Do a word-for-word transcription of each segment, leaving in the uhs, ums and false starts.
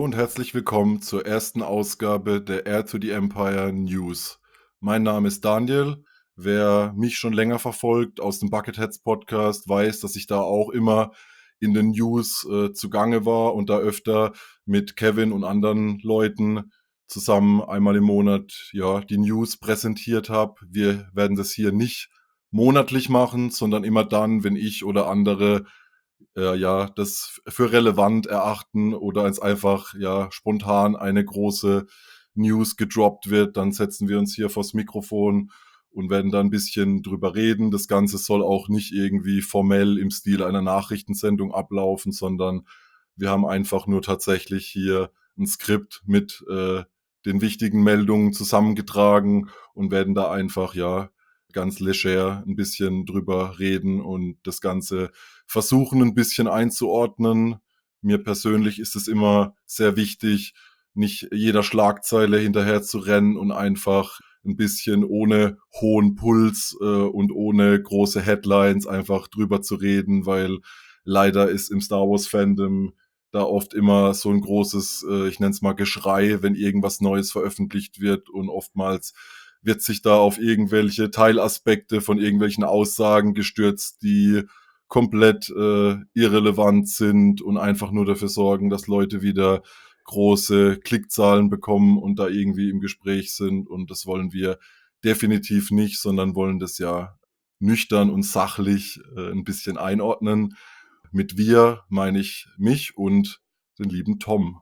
und herzlich willkommen zur ersten Ausgabe der Heir to the Empire News. Mein Name ist Daniel. Wer mich schon länger verfolgt aus dem Bucketheads Podcast, weiß, dass ich da auch immer in den News äh, zugange war und da öfter mit Kevin und anderen Leuten zusammen einmal im Monat ja die News präsentiert habe. Wir werden das hier nicht monatlich machen, sondern immer dann, wenn ich oder andere äh, ja, das für relevant erachten oder als einfach ja spontan eine große News gedroppt wird, dann setzen wir uns hier vors Mikrofon und werden da ein bisschen drüber reden. Das Ganze soll auch nicht irgendwie formell im Stil einer Nachrichtensendung ablaufen, sondern wir haben einfach nur tatsächlich hier ein Skript mit äh, den wichtigen Meldungen zusammengetragen und werden da einfach ja ganz leger ein bisschen drüber reden und das Ganze versuchen ein bisschen einzuordnen. Mir persönlich ist es immer sehr wichtig, nicht jeder Schlagzeile hinterher zu rennen und einfach ein bisschen ohne hohen Puls äh, und ohne große Headlines einfach drüber zu reden, weil leider ist im Star Wars Fandom da oft immer so ein großes, äh, ich nenne es mal Geschrei, wenn irgendwas Neues veröffentlicht wird und oftmals wird sich da auf irgendwelche Teilaspekte von irgendwelchen Aussagen gestürzt, die komplett äh, irrelevant sind und einfach nur dafür sorgen, dass Leute wieder große Klickzahlen bekommen und da irgendwie im Gespräch sind. Und das wollen wir definitiv nicht, sondern wollen das ja nüchtern und sachlich äh, ein bisschen einordnen. Mit wir meine ich mich und den lieben Tom.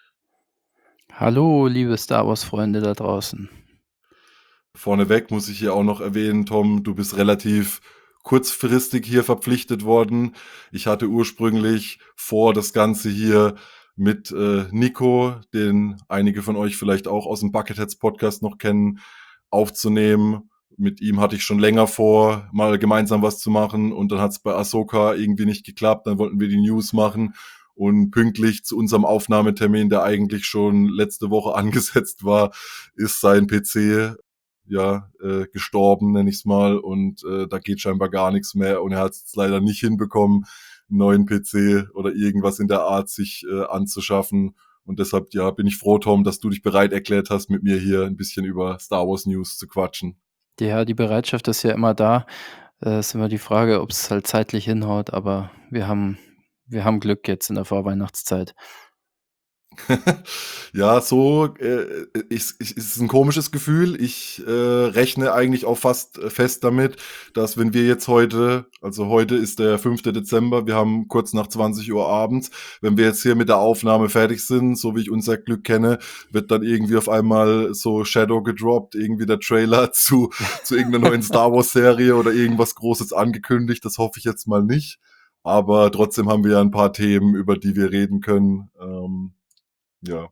Hallo, liebe Star Wars-Freunde da draußen. Vorneweg muss ich hier auch noch erwähnen, Tom, du bist relativ kurzfristig hier verpflichtet worden. Ich hatte ursprünglich vor, das Ganze hier mit äh, Nico, den einige von euch vielleicht auch aus dem Bucketheads Podcast noch kennen, aufzunehmen. Mit ihm hatte ich schon länger vor, mal gemeinsam was zu machen und dann hat es bei Ahsoka irgendwie nicht geklappt. Dann wollten wir die News machen und pünktlich zu unserem Aufnahmetermin, der eigentlich schon letzte Woche angesetzt war, ist sein P C ja, äh, gestorben, nenne ich es mal. Und äh, da geht scheinbar gar nichts mehr. Und er hat es leider nicht hinbekommen, einen neuen P C oder irgendwas in der Art sich äh, anzuschaffen. Und deshalb, ja, bin ich froh, Tom, dass du dich bereit erklärt hast, mit mir hier ein bisschen über Star Wars News zu quatschen. Ja, die Bereitschaft ist ja immer da. Äh, ist immer die Frage, ob es halt zeitlich hinhaut, aber wir haben wir haben Glück jetzt in der Vorweihnachtszeit. Ja, so äh, ist, ist, ist ein komisches Gefühl. Ich äh, rechne eigentlich auch fast äh, fest damit, dass wenn wir jetzt heute, also heute ist der fünfte Dezember, wir haben kurz nach zwanzig Uhr abends, wenn wir jetzt hier mit der Aufnahme fertig sind, so wie ich unser Glück kenne, wird dann irgendwie auf einmal so Shadow gedroppt, irgendwie der Trailer zu, zu irgendeiner neuen Star Wars Serie oder irgendwas Großes angekündigt. Das hoffe ich jetzt mal nicht. Aber trotzdem haben wir ja ein paar Themen, über die wir reden können. Ähm, ja.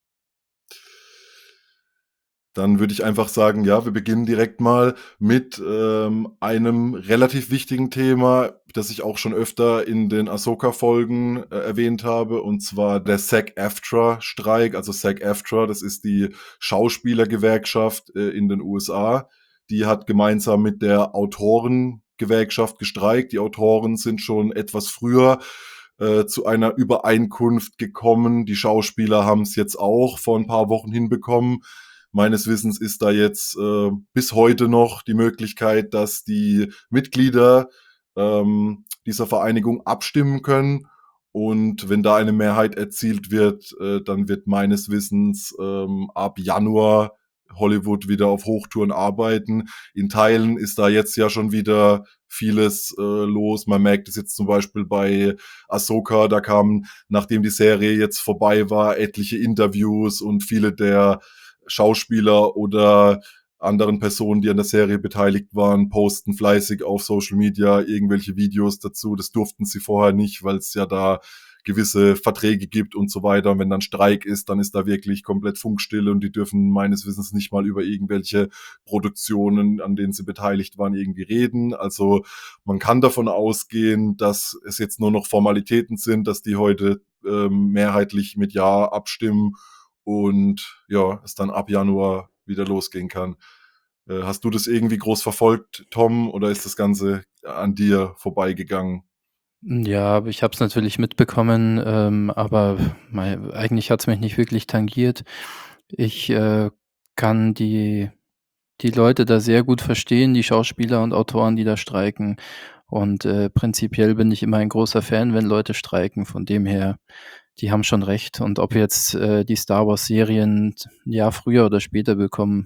Dann würde ich einfach sagen, ja, wir beginnen direkt mal mit ähm, einem relativ wichtigen Thema, das ich auch schon öfter in den Ahsoka-Folgen äh, erwähnt habe, und zwar der SAG-AFTRA-Streik. Also SAG-AFTRA, das ist die Schauspielergewerkschaft äh, in den U S A. Die hat gemeinsam mit der Autorengewerkschaft gestreikt. Die Autoren sind schon etwas früher äh, zu einer Übereinkunft gekommen. Die Schauspieler haben es jetzt auch vor ein paar Wochen hinbekommen. Meines Wissens ist da jetzt äh, bis heute noch die Möglichkeit, dass die Mitglieder ähm, dieser Vereinigung abstimmen können. Und wenn da eine Mehrheit erzielt wird, äh, dann wird meines Wissens ähm, ab Januar Hollywood wieder auf Hochtouren arbeiten. In Teilen ist da jetzt ja schon wieder vieles äh, los. Man merkt es jetzt zum Beispiel bei Ahsoka, da kamen, nachdem die Serie jetzt vorbei war, etliche Interviews und viele der Schauspieler oder anderen Personen, die an der Serie beteiligt waren, posten fleißig auf Social Media irgendwelche Videos dazu. Das durften sie vorher nicht, weil es ja da gewisse Verträge gibt und so weiter. Und wenn dann Streik ist, dann ist da wirklich komplett Funkstille und die dürfen meines Wissens nicht mal über irgendwelche Produktionen, an denen sie beteiligt waren, irgendwie reden. Also man kann davon ausgehen, dass es jetzt nur noch Formalitäten sind, dass die heute ähm, mehrheitlich mit Ja abstimmen und ja, es dann ab Januar wieder losgehen kann. Äh, hast du das irgendwie groß verfolgt, Tom, oder ist das Ganze an dir vorbeigegangen? Hm, ja, aber ich habe es natürlich mitbekommen, ähm, aber mei eigentlich hat's mich nicht wirklich tangiert. Ich, äh, kann die die Leute da sehr gut verstehen, die Schauspieler und Autoren, die da streiken. Und, äh, prinzipiell bin ich immer ein großer Fan, wenn Leute streiken. Von dem her, die haben schon recht. Und ob jetzt, äh, die Star-Wars-Serien 'n Jahr früher oder später bekommen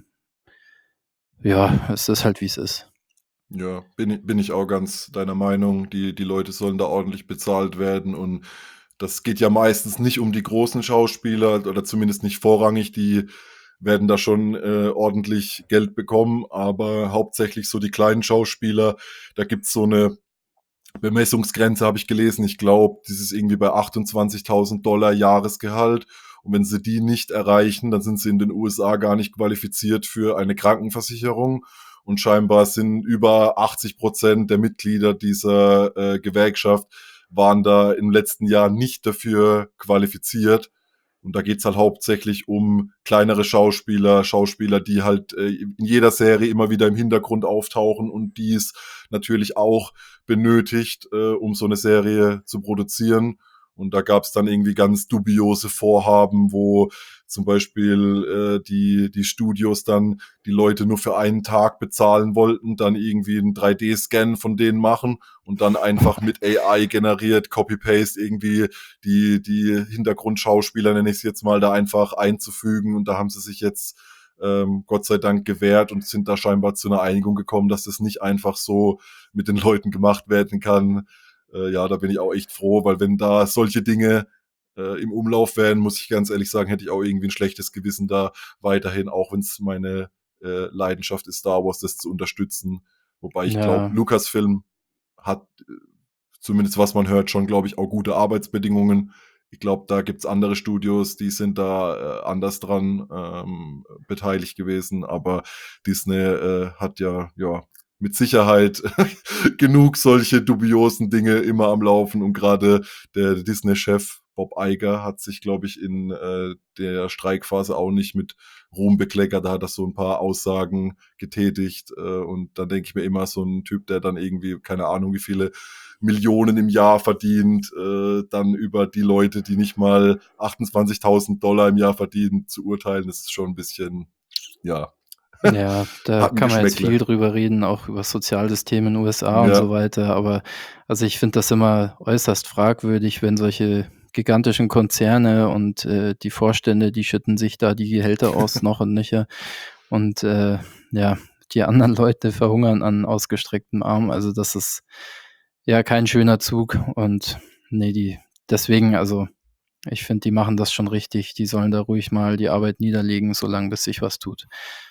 ja, es ist halt, wie's ist. Ja, bin i bin ich auch ganz deiner Meinung. Die die Leute sollen da ordentlich bezahlt werden und das geht ja meistens nicht um die großen Schauspieler oder zumindest nicht vorrangig. Die werden da schon, äh, ordentlich Geld bekommen, aber hauptsächlich so die kleinen Schauspieler. Da gibt's so 'ne Bemessungsgrenze, habe ich gelesen. Ich glaube, das ist irgendwie bei achtundzwanzigtausend Dollar Jahresgehalt. Und wenn sie die nicht erreichen, dann sind sie in den U S A gar nicht qualifiziert für eine Krankenversicherung. Und scheinbar sind über achtzig Prozent der Mitglieder dieser, äh, Gewerkschaft waren da im letzten Jahr nicht dafür qualifiziert. Und da geht's halt hauptsächlich um kleinere Schauspieler, Schauspieler, die halt, äh, in jeder Serie immer wieder im Hintergrund auftauchen und die es natürlich auch benötigt, äh, um so 'ne Serie zu produzieren. Und da gab's dann irgendwie ganz dubiose Vorhaben, wo zum Beispiel, äh, die die Studios dann die Leute nur für einen Tag bezahlen wollten, dann irgendwie 'n drei D-Scan von denen machen und dann einfach mit A I generiert, Copy Paste irgendwie die die Hintergrundschauspieler, nenne ich's jetzt mal, da einfach einzufügen. Und da haben sie sich jetzt, ähm, Gott sei Dank gewehrt und sind da scheinbar zu 'ner Einigung gekommen, dass das nicht einfach so mit den Leuten gemacht werden kann. Äh, ja, da bin ich auch echt froh, weil wenn da solche Dinge, äh, im Umlauf wären, muss ich ganz ehrlich sagen, hätte ich auch irgendwie 'n schlechtes Gewissen da weiterhin, auch wenn's meine, äh, Leidenschaft ist, Star Wars, das zu unterstützen. Wobei ich glaube, Ja. Lucasfilm hat, äh, zumindest was man hört, schon, glaube ich, auch gute Arbeitsbedingungen. Ich glaube, da gibt's andere Studios, die sind da, äh, anders dran, ähm, beteiligt gewesen. Aber Disney, äh, hat ja ja, mit Sicherheit genug solche dubiosen Dinge immer am Laufen. Und grade der Disney-Chef Bob Iger hat sich, glaube ich, in, äh, der Streikphase auch nicht mit Ruhm bekleckert. Da hat er so 'n paar Aussagen getätigt. Äh, und da denke ich mir immer, so 'n Typ, der dann irgendwie, keine Ahnung, wie viele Millionen im Jahr verdient, äh, dann über die Leute, die nicht mal achtundzwanzigtausend Dollar im Jahr verdienen, zu urteilen, das ist schon 'n bisschen, ja, Ja, da hat 'n kann man jetzt viel Geschmäckle. drüber reden, auch über Sozialsysteme in den U S A und Ja. so weiter. Aber also, ich finde das immer äußerst fragwürdig, wenn solche gigantischen Konzerne und, äh, die Vorstände, die schütten sich da die Gehälter aus noch und nöcher. Und, äh, ja, die anderen Leute verhungern an ausgestrecktem Arm. Also, das ist, ja, kein schöner Zug. Und ne, die deswegen also, ich finde, die machen das schon richtig. Die sollen da ruhig mal die Arbeit niederlegen, solange bis sich was tut.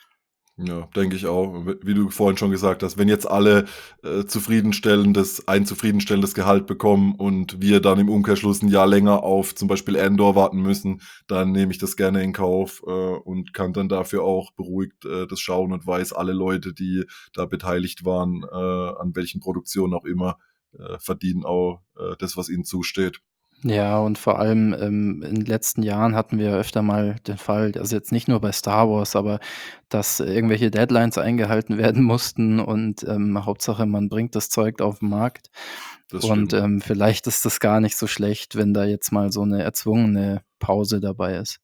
Ja, denke ich auch. W wie du vorhin schon gesagt hast, wenn jetzt alle, äh, zufriedenstellendes ein zufriedenstellendes Gehalt bekommen und wir dann im Umkehrschluss 'n Jahr länger auf zum Beispiel Andor warten müssen, dann nehme ich das gerne in Kauf, äh, und kann dann dafür auch beruhigt, äh, das schauen und weiß, alle Leute, die da beteiligt waren, äh, an welchen Produktionen auch immer, äh, verdienen auch, äh, das, was ihnen zusteht. Ja, und vor allem, ähm, in den letzten Jahren hatten wir öfter mal den Fall, also, jetzt nicht nur bei Star Wars, aber dass irgendwelche Deadlines eingehalten werden mussten und, ähm, Hauptsache, man bringt das Zeug auf 'n Markt. Das Und, stimmt. ähm, vielleicht ist das gar nicht so schlecht, wenn da jetzt mal so 'ne erzwungene Pause dabei ist.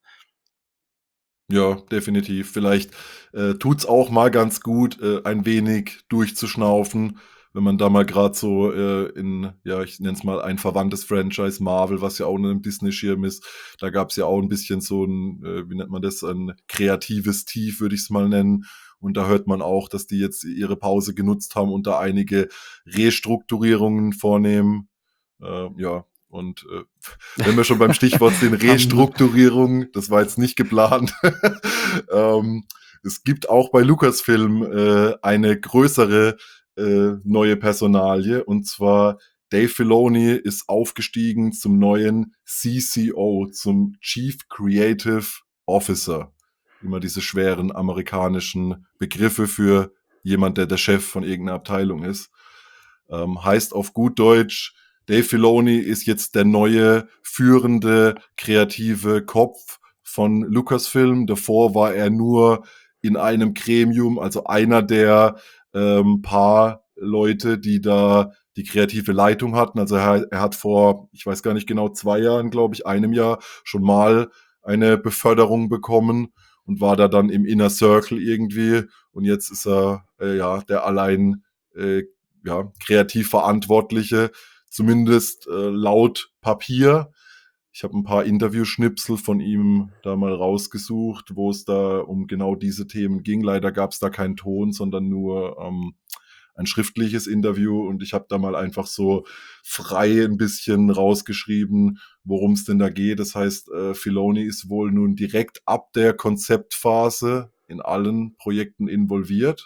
Ja, definitiv. Vielleicht, äh, tut's auch mal ganz gut, äh, ein wenig durchzuschnaufen, wenn man da mal grad so, äh, in ja, ich nenne es mal ein verwandtes Franchise, Marvel, was ja auch 'nen Disney-Schirm ist. Da gab's ja auch 'n bisschen so 'n, äh, wie nennt man das, ein kreatives Tief, würde ich's mal nennen. Und da hört man auch, dass die jetzt ihre Pause genutzt haben und da einige Restrukturierungen vornehmen. Äh, ja, und, äh, wenn wir schon beim Stichwort sind, Haben Restrukturierung, das war jetzt nicht geplant. Ähm, es gibt auch bei Lucasfilm, äh, eine größere, äh, neue Personalie. Und zwar Dave Filoni ist aufgestiegen zum neuen C C O, zum Chief Creative Officer. Immer diese schweren amerikanischen Begriffe für jemand, der der Chef von irgend 'ner Abteilung ist. Ähm, heißt auf gut Deutsch, Dave Filoni ist jetzt der neue führende kreative Kopf von Lucasfilm. Davor war er nur in einem Gremium, also einer der, ähm, paar Leute, die da die die kreative Leitung hatten. Also er, er hat vor, ich weiß gar nicht genau, zwei Jahren, glaube ich, einem Jahr schon mal eine Beförderung bekommen und war da dann im Inner Circle irgendwie. Und jetzt ist er äh, ja der allein äh, ja, kreativ Verantwortliche, zumindest äh, laut Papier. Ich habe ein paar Interviewschnipsel von ihm da mal rausgesucht, wo es da um genau diese Themen ging. Leider gab es da keinen Ton, sondern nur ähm, ein schriftliches Interview und ich habe da mal einfach so frei ein bisschen rausgeschrieben, worum es denn da geht. Das heißt, äh, Filoni ist wohl nun direkt ab der Konzeptphase in allen Projekten involviert.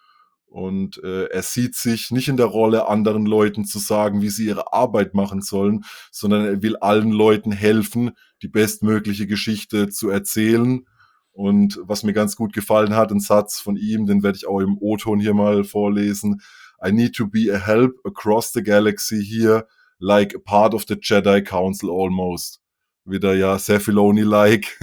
Und äh, er sieht sich nicht in der Rolle, anderen Leuten zu sagen, wie sie ihre Arbeit machen sollen, sondern er will allen Leuten helfen, die bestmögliche Geschichte zu erzählen. Und was mir ganz gut gefallen hat, ein Satz von ihm, den werde ich auch im O-Ton hier mal vorlesen. I need to be a help across the galaxy here, like a part of the Jedi Council almost. Wieder ja sehr Filoni-like.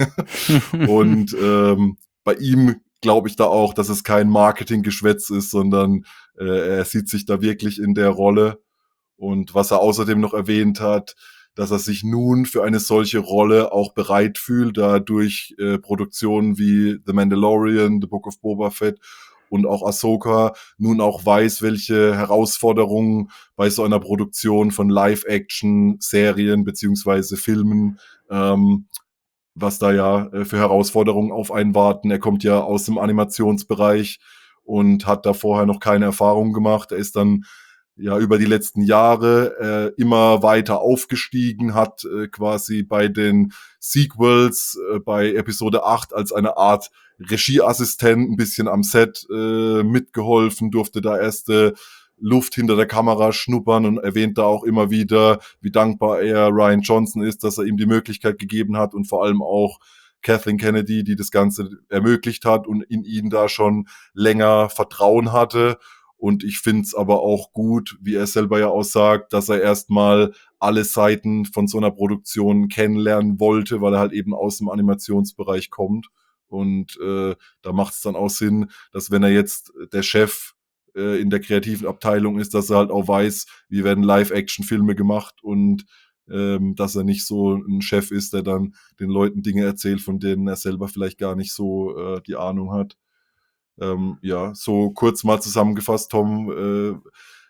Und ähm, bei ihm glaube ich da auch, dass es kein Marketinggeschwätz ist, sondern äh, er sieht sich da wirklich in der Rolle. Und was er außerdem noch erwähnt hat, dass er sich nun für eine solche Rolle auch bereit fühlt, da durch äh, Produktionen wie The Mandalorian, The Book of Boba Fett und auch Ahsoka nun auch weiß, welche Herausforderungen bei so einer Produktion von Live-Action-Serien beziehungsweise Filmen ähm, was da ja äh, für Herausforderungen auf einen warten. Er kommt ja aus dem Animationsbereich und hat da vorher noch keine Erfahrung gemacht. Er ist dann ja über die letzten Jahre äh, immer weiter aufgestiegen, hat äh, quasi bei den Sequels, äh, bei Episode acht als eine Art Regieassistent ein bisschen am Set äh, mitgeholfen, durfte da erste Luft hinter der Kamera schnuppern und erwähnt da auch immer wieder, wie dankbar er Rian Johnson ist, dass er ihm die Möglichkeit gegeben hat und vor allem auch Kathleen Kennedy, die das Ganze ermöglicht hat und in ihn da schon länger Vertrauen hatte. Und ich finde es aber auch gut, wie er selber ja auch sagt, dass er erstmal alle Seiten von so einer Produktion kennenlernen wollte, weil er halt eben aus dem Animationsbereich kommt. Und äh, da macht es dann auch Sinn, dass wenn er jetzt der Chef äh, in der kreativen Abteilung ist, dass er halt auch weiß, wie werden Live-Action-Filme gemacht und ähm, dass er nicht so ein Chef ist, der dann den Leuten Dinge erzählt, von denen er selber vielleicht gar nicht so äh, die Ahnung hat. Ähm, ja, so kurz mal zusammengefasst, Tom, äh,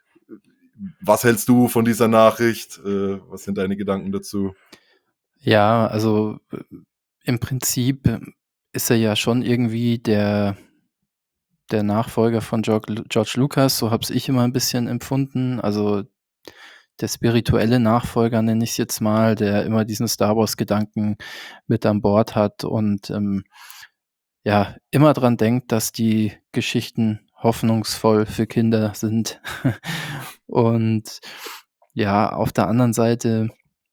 was hältst du von dieser Nachricht? Äh, was sind deine Gedanken dazu? Ja, also äh, im Prinzip äh, ist er ja schon irgendwie der der Nachfolger von George, George Lucas, so habe ich immer ein bisschen empfunden. Also der spirituelle Nachfolger, nenne ich es jetzt mal, der immer diesen Star Wars-Gedanken mit an Bord hat und ähm, ja, immer dran denkt, dass die Geschichten hoffnungsvoll für Kinder sind. Und ja, auf der anderen Seite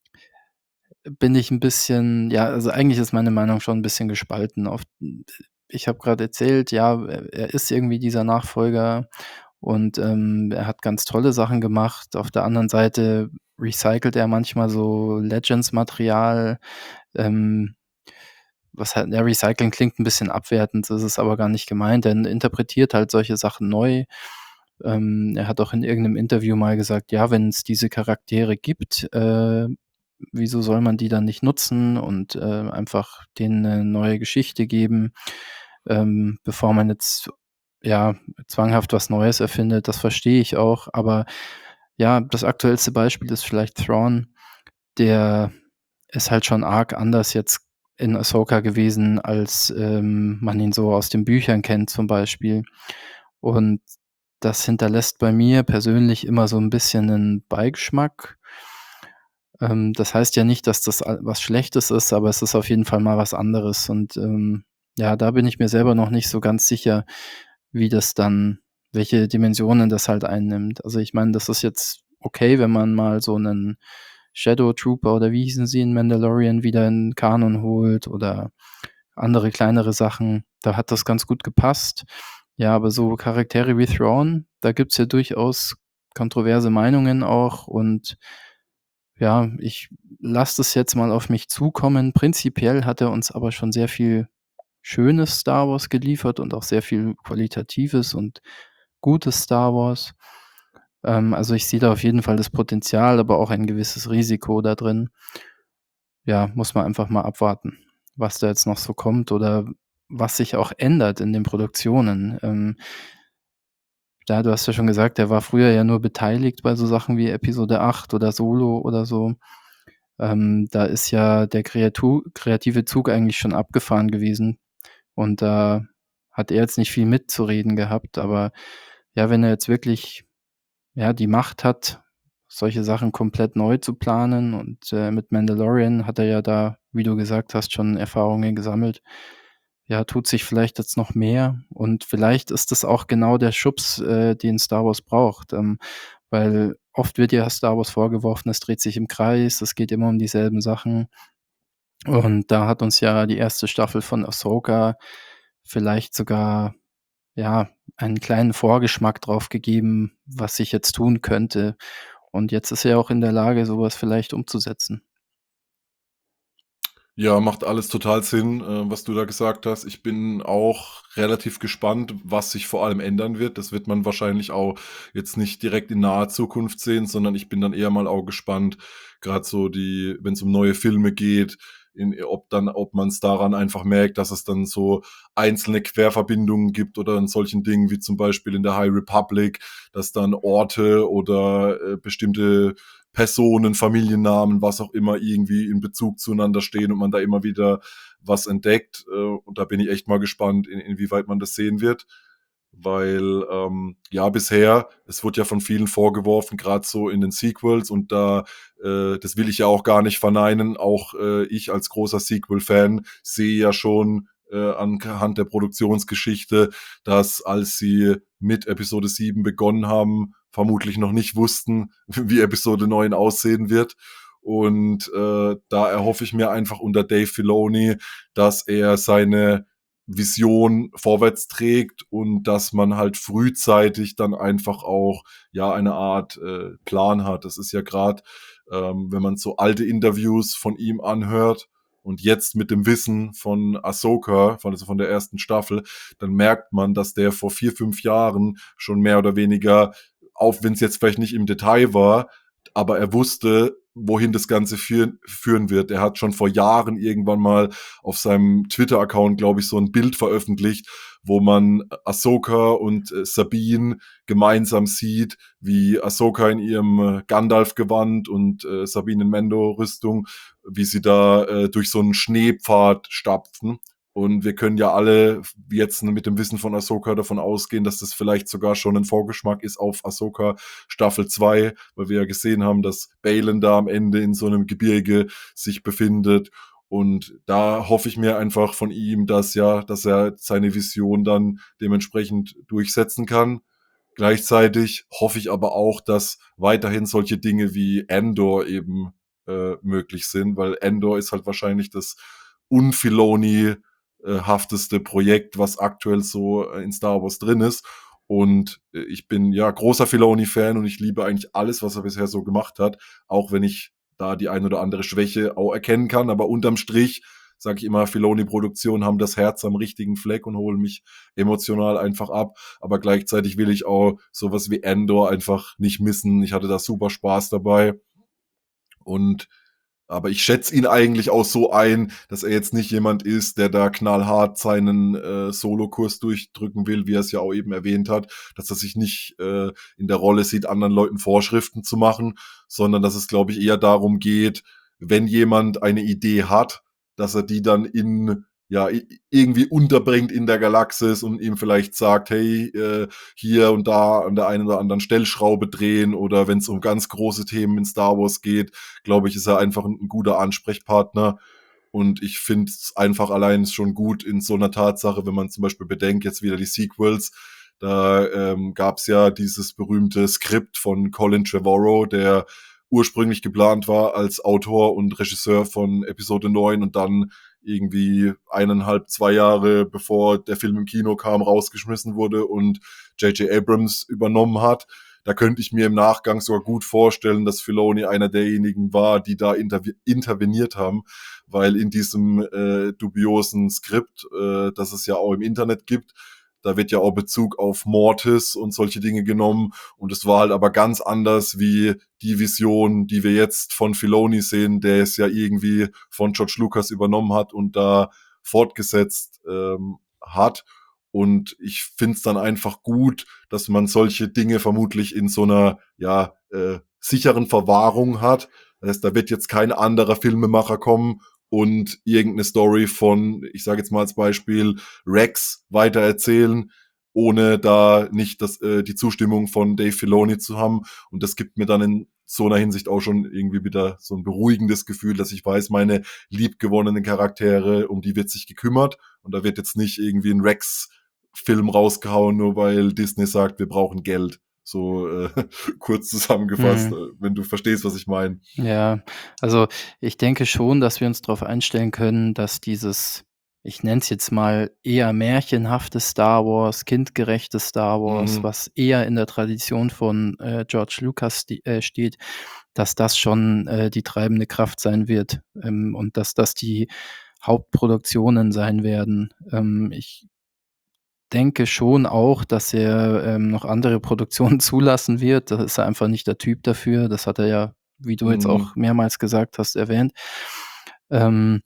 bin ich ein bisschen ja, also eigentlich ist meine Meinung schon ein bisschen gespalten. Auf Ich habe gerade erzählt, ja, er er ist irgendwie dieser Nachfolger und, ähm, er hat ganz tolle Sachen gemacht. Auf der anderen Seite recycelt er manchmal so Legends-Material, ähm, was halt ja, recyceln klingt ein bisschen abwertend, das ist aber gar nicht gemeint. Er interpretiert halt solche Sachen neu. Ähm, er hat auch in irgendeinem Interview mal gesagt: „Ja, wenn es diese Charaktere gibt, äh, wieso soll man die dann nicht nutzen und, äh, einfach denen 'ne neue Geschichte geben, ähm, bevor man jetzt, ja, zwanghaft was Neues erfindet?“ Das verstehe ich auch, aber ja, das aktuellste Beispiel ist vielleicht Thrawn. Der ist halt schon arg anders jetzt in Ahsoka gewesen, als, ähm, man ihn so aus den Büchern kennt zum Beispiel. Und das hinterlässt bei mir persönlich immer so 'n bisschen 'nen Beigeschmack. Ähm, das heißt ja nicht, dass das a was Schlechtes ist, aber es ist auf jeden Fall mal was anderes. Und, ähm, ja, da bin ich mir selber noch nicht so ganz sicher, wie das dann welche Dimensionen das halt einnimmt. Also, ich meine, das ist jetzt okay, wenn man mal so 'nen Shadow Trooper oder wie hießen sie in Mandalorian wieder in 'n Kanon holt oder andere kleinere Sachen. Da hat das ganz gut gepasst. Ja, aber so Charaktere wie Thrawn, da gibt's ja durchaus kontroverse Meinungen auch und ja, ich lasse das jetzt mal auf mich zukommen. Prinzipiell hat er uns aber schon sehr viel schönes Star Wars geliefert und auch sehr viel qualitatives und gutes Star Wars. Ähm, also, ich sehe da auf jeden Fall das Potenzial, aber auch ein gewisses Risiko da drin. Ja, muss man einfach mal abwarten, was da jetzt noch so kommt oder was sich auch ändert in den Produktionen. Ähm ja, du hast ja schon gesagt, er war früher ja nur beteiligt bei so Sachen wie Episode acht oder Solo oder so. Ähm, da ist ja der kreatu kreative Zug eigentlich schon abgefahren gewesen und da hat er jetzt nicht viel mitzureden gehabt. Aber ja, wenn er jetzt wirklich, ja, die Macht hat, solche Sachen komplett neu zu planen und, äh, mit Mandalorian hat er ja da, wie du gesagt hast, schon Erfahrungen gesammelt. Ja, tut sich vielleicht jetzt noch mehr und vielleicht ist das auch genau der Schubs, äh, den Star Wars braucht, ähm, weil oft wird ja Star Wars vorgeworfen, es dreht sich im Kreis, es geht immer um dieselben Sachen. Und da hat uns ja die erste Staffel von Ahsoka vielleicht sogar, ja, einen kleinen Vorgeschmack drauf gegeben, was sich jetzt tun könnte. Und jetzt ist er auch in der Lage, so was vielleicht umzusetzen. Ja, macht alles total Sinn, äh, was du da gesagt hast. Ich bin auch relativ gespannt, was sich vor allem ändern wird. Das wird man wahrscheinlich auch jetzt nicht direkt in naher Zukunft sehen, sondern ich bin dann eher mal auch gespannt, gerade so die, wenn es um neue Filme geht, in, ob dann, ob man es daran einfach merkt, dass es dann so einzelne Querverbindungen gibt oder in solchen Dingen wie zum Beispiel in der High Republic, dass dann Orte oder äh, bestimmte Personen, Familiennamen, was auch immer, irgendwie in Bezug zueinander stehen und man da immer wieder was entdeckt. Äh, und da bin ich echt mal gespannt, in, inwieweit man das sehen wird. Weil, ähm, ja, bisher, es wurde ja von vielen vorgeworfen, gerade so in den Sequels, und da, äh, das will ich ja auch gar nicht verneinen, auch äh, ich als großer Sequel-Fan sehe ja schon äh, anhand der Produktionsgeschichte, dass als sie mit Episode sieben begonnen haben, vermutlich noch nicht wussten, wie Episode neun aussehen wird. Und äh, da erhoffe ich mir einfach unter Dave Filoni, dass er seine Vision vorwärts trägt und dass man halt frühzeitig dann einfach auch ja eine Art äh, Plan hat. Das ist ja gerade, ähm, wenn man so alte Interviews von ihm anhört und jetzt mit dem Wissen von Ahsoka, von, also von der ersten Staffel, dann merkt man, dass der vor vier, fünf Jahren schon mehr oder weniger, auch wenn es jetzt vielleicht nicht im Detail war, aber er wusste, wohin das Ganze führen, führen wird. Er hat schon vor Jahren irgendwann mal auf seinem Twitter-Account, glaube ich, so ein Bild veröffentlicht, wo man Ahsoka und äh, Sabine gemeinsam sieht, wie Ahsoka in ihrem äh, Gandalf-Gewand und äh, Sabine in Mando-Rüstung, wie sie da äh, durch so einen Schneepfad stapfen. Und wir können ja alle jetzt mit dem Wissen von Ahsoka davon ausgehen, dass das vielleicht sogar schon ein Vorgeschmack ist auf Ahsoka Staffel zwei, weil wir ja gesehen haben, dass Baylan da am Ende in so einem Gebirge sich befindet. Und da hoffe ich mir einfach von ihm, dass ja, dass er seine Vision dann dementsprechend durchsetzen kann. Gleichzeitig hoffe ich aber auch, dass weiterhin solche Dinge wie Endor eben äh, möglich sind, weil Endor ist halt wahrscheinlich das unfiloni äh, hafteste Projekt, was aktuell so äh, in Star Wars drin ist. Und äh, ich bin ja großer Filoni-Fan und ich liebe eigentlich alles, was er bisher so gemacht hat, auch wenn ich da die ein oder andere Schwäche auch erkennen kann. Aber unterm Strich sage ich immer, Filoni-Produktionen haben das Herz am richtigen Fleck und holen mich emotional einfach ab. Aber gleichzeitig will ich auch sowas wie Endor einfach nicht missen. Ich hatte da super Spaß dabei. Und aber ich schätze ihn eigentlich auch so ein, dass er jetzt nicht jemand ist, der da knallhart seinen äh, Solokurs durchdrücken will, wie er es ja auch eben erwähnt hat, dass er sich nicht äh, in der Rolle sieht, anderen Leuten Vorschriften zu machen, sondern dass es, glaube ich, eher darum geht, wenn jemand eine Idee hat, dass er die dann in ja i- irgendwie unterbringt in der Galaxis und ihm vielleicht sagt, hey, äh, hier und da an der einen oder anderen Stellschraube drehen, oder wenn es um ganz große Themen in Star Wars geht, glaube ich, ist er einfach ein, ein guter Ansprechpartner. Und ich finde es einfach allein schon gut in so einer Tatsache, wenn man zum Beispiel bedenkt, jetzt wieder die Sequels, da ähm, gab es ja dieses berühmte Skript von Colin Trevorrow, der ursprünglich geplant war als Autor und Regisseur von Episode neun und dann irgendwie eineinhalb, zwei Jahre bevor der Film im Kino kam, rausgeschmissen wurde und J J Abrams übernommen hat. Da könnte ich mir im Nachgang sogar gut vorstellen, dass Filoni einer derjenigen war, die da interv- interveniert haben, weil in diesem äh, dubiosen Skript, äh, das es ja auch im Internet gibt, da wird ja auch Bezug auf Mortis und solche Dinge genommen und es war halt aber ganz anders wie die Vision, die wir jetzt von Filoni sehen, der es ja irgendwie von George Lucas übernommen hat und da fortgesetzt ähm, hat. Und ich find's dann einfach gut, dass man solche Dinge vermutlich in so einer ja äh, sicheren Verwahrung hat. Das heißt, da wird jetzt kein anderer Filmemacher kommen und irgendeine Story von, ich sage jetzt mal als Beispiel, Rex weitererzählen, ohne da nicht das, äh, die Zustimmung von Dave Filoni zu haben. Und das gibt mir dann in so einer Hinsicht auch schon irgendwie wieder so ein beruhigendes Gefühl, dass ich weiß, meine liebgewonnenen Charaktere, um die wird sich gekümmert. Und da wird jetzt nicht irgendwie ein Rex-Film rausgehauen, nur weil Disney sagt, wir brauchen Geld. So äh, kurz zusammengefasst, Mhm. äh, wenn du verstehst, was ich meine. Ja, also ich denke schon, dass wir uns darauf einstellen können, dass dieses, ich nenne es jetzt mal eher märchenhafte Star Wars, kindgerechte Star Wars, Mhm. was eher in der Tradition von äh, George Lucas sti äh, steht, dass das schon äh, die treibende Kraft sein wird, ähm, und dass das die Hauptproduktionen sein werden. Ähm, ich denke schon auch, dass er ähm, noch andere Produktionen zulassen wird. Da ist er einfach nicht der Typ dafür. Das hat er ja, wie du jetzt Mhm. auch mehrmals gesagt hast, erwähnt. Ähm,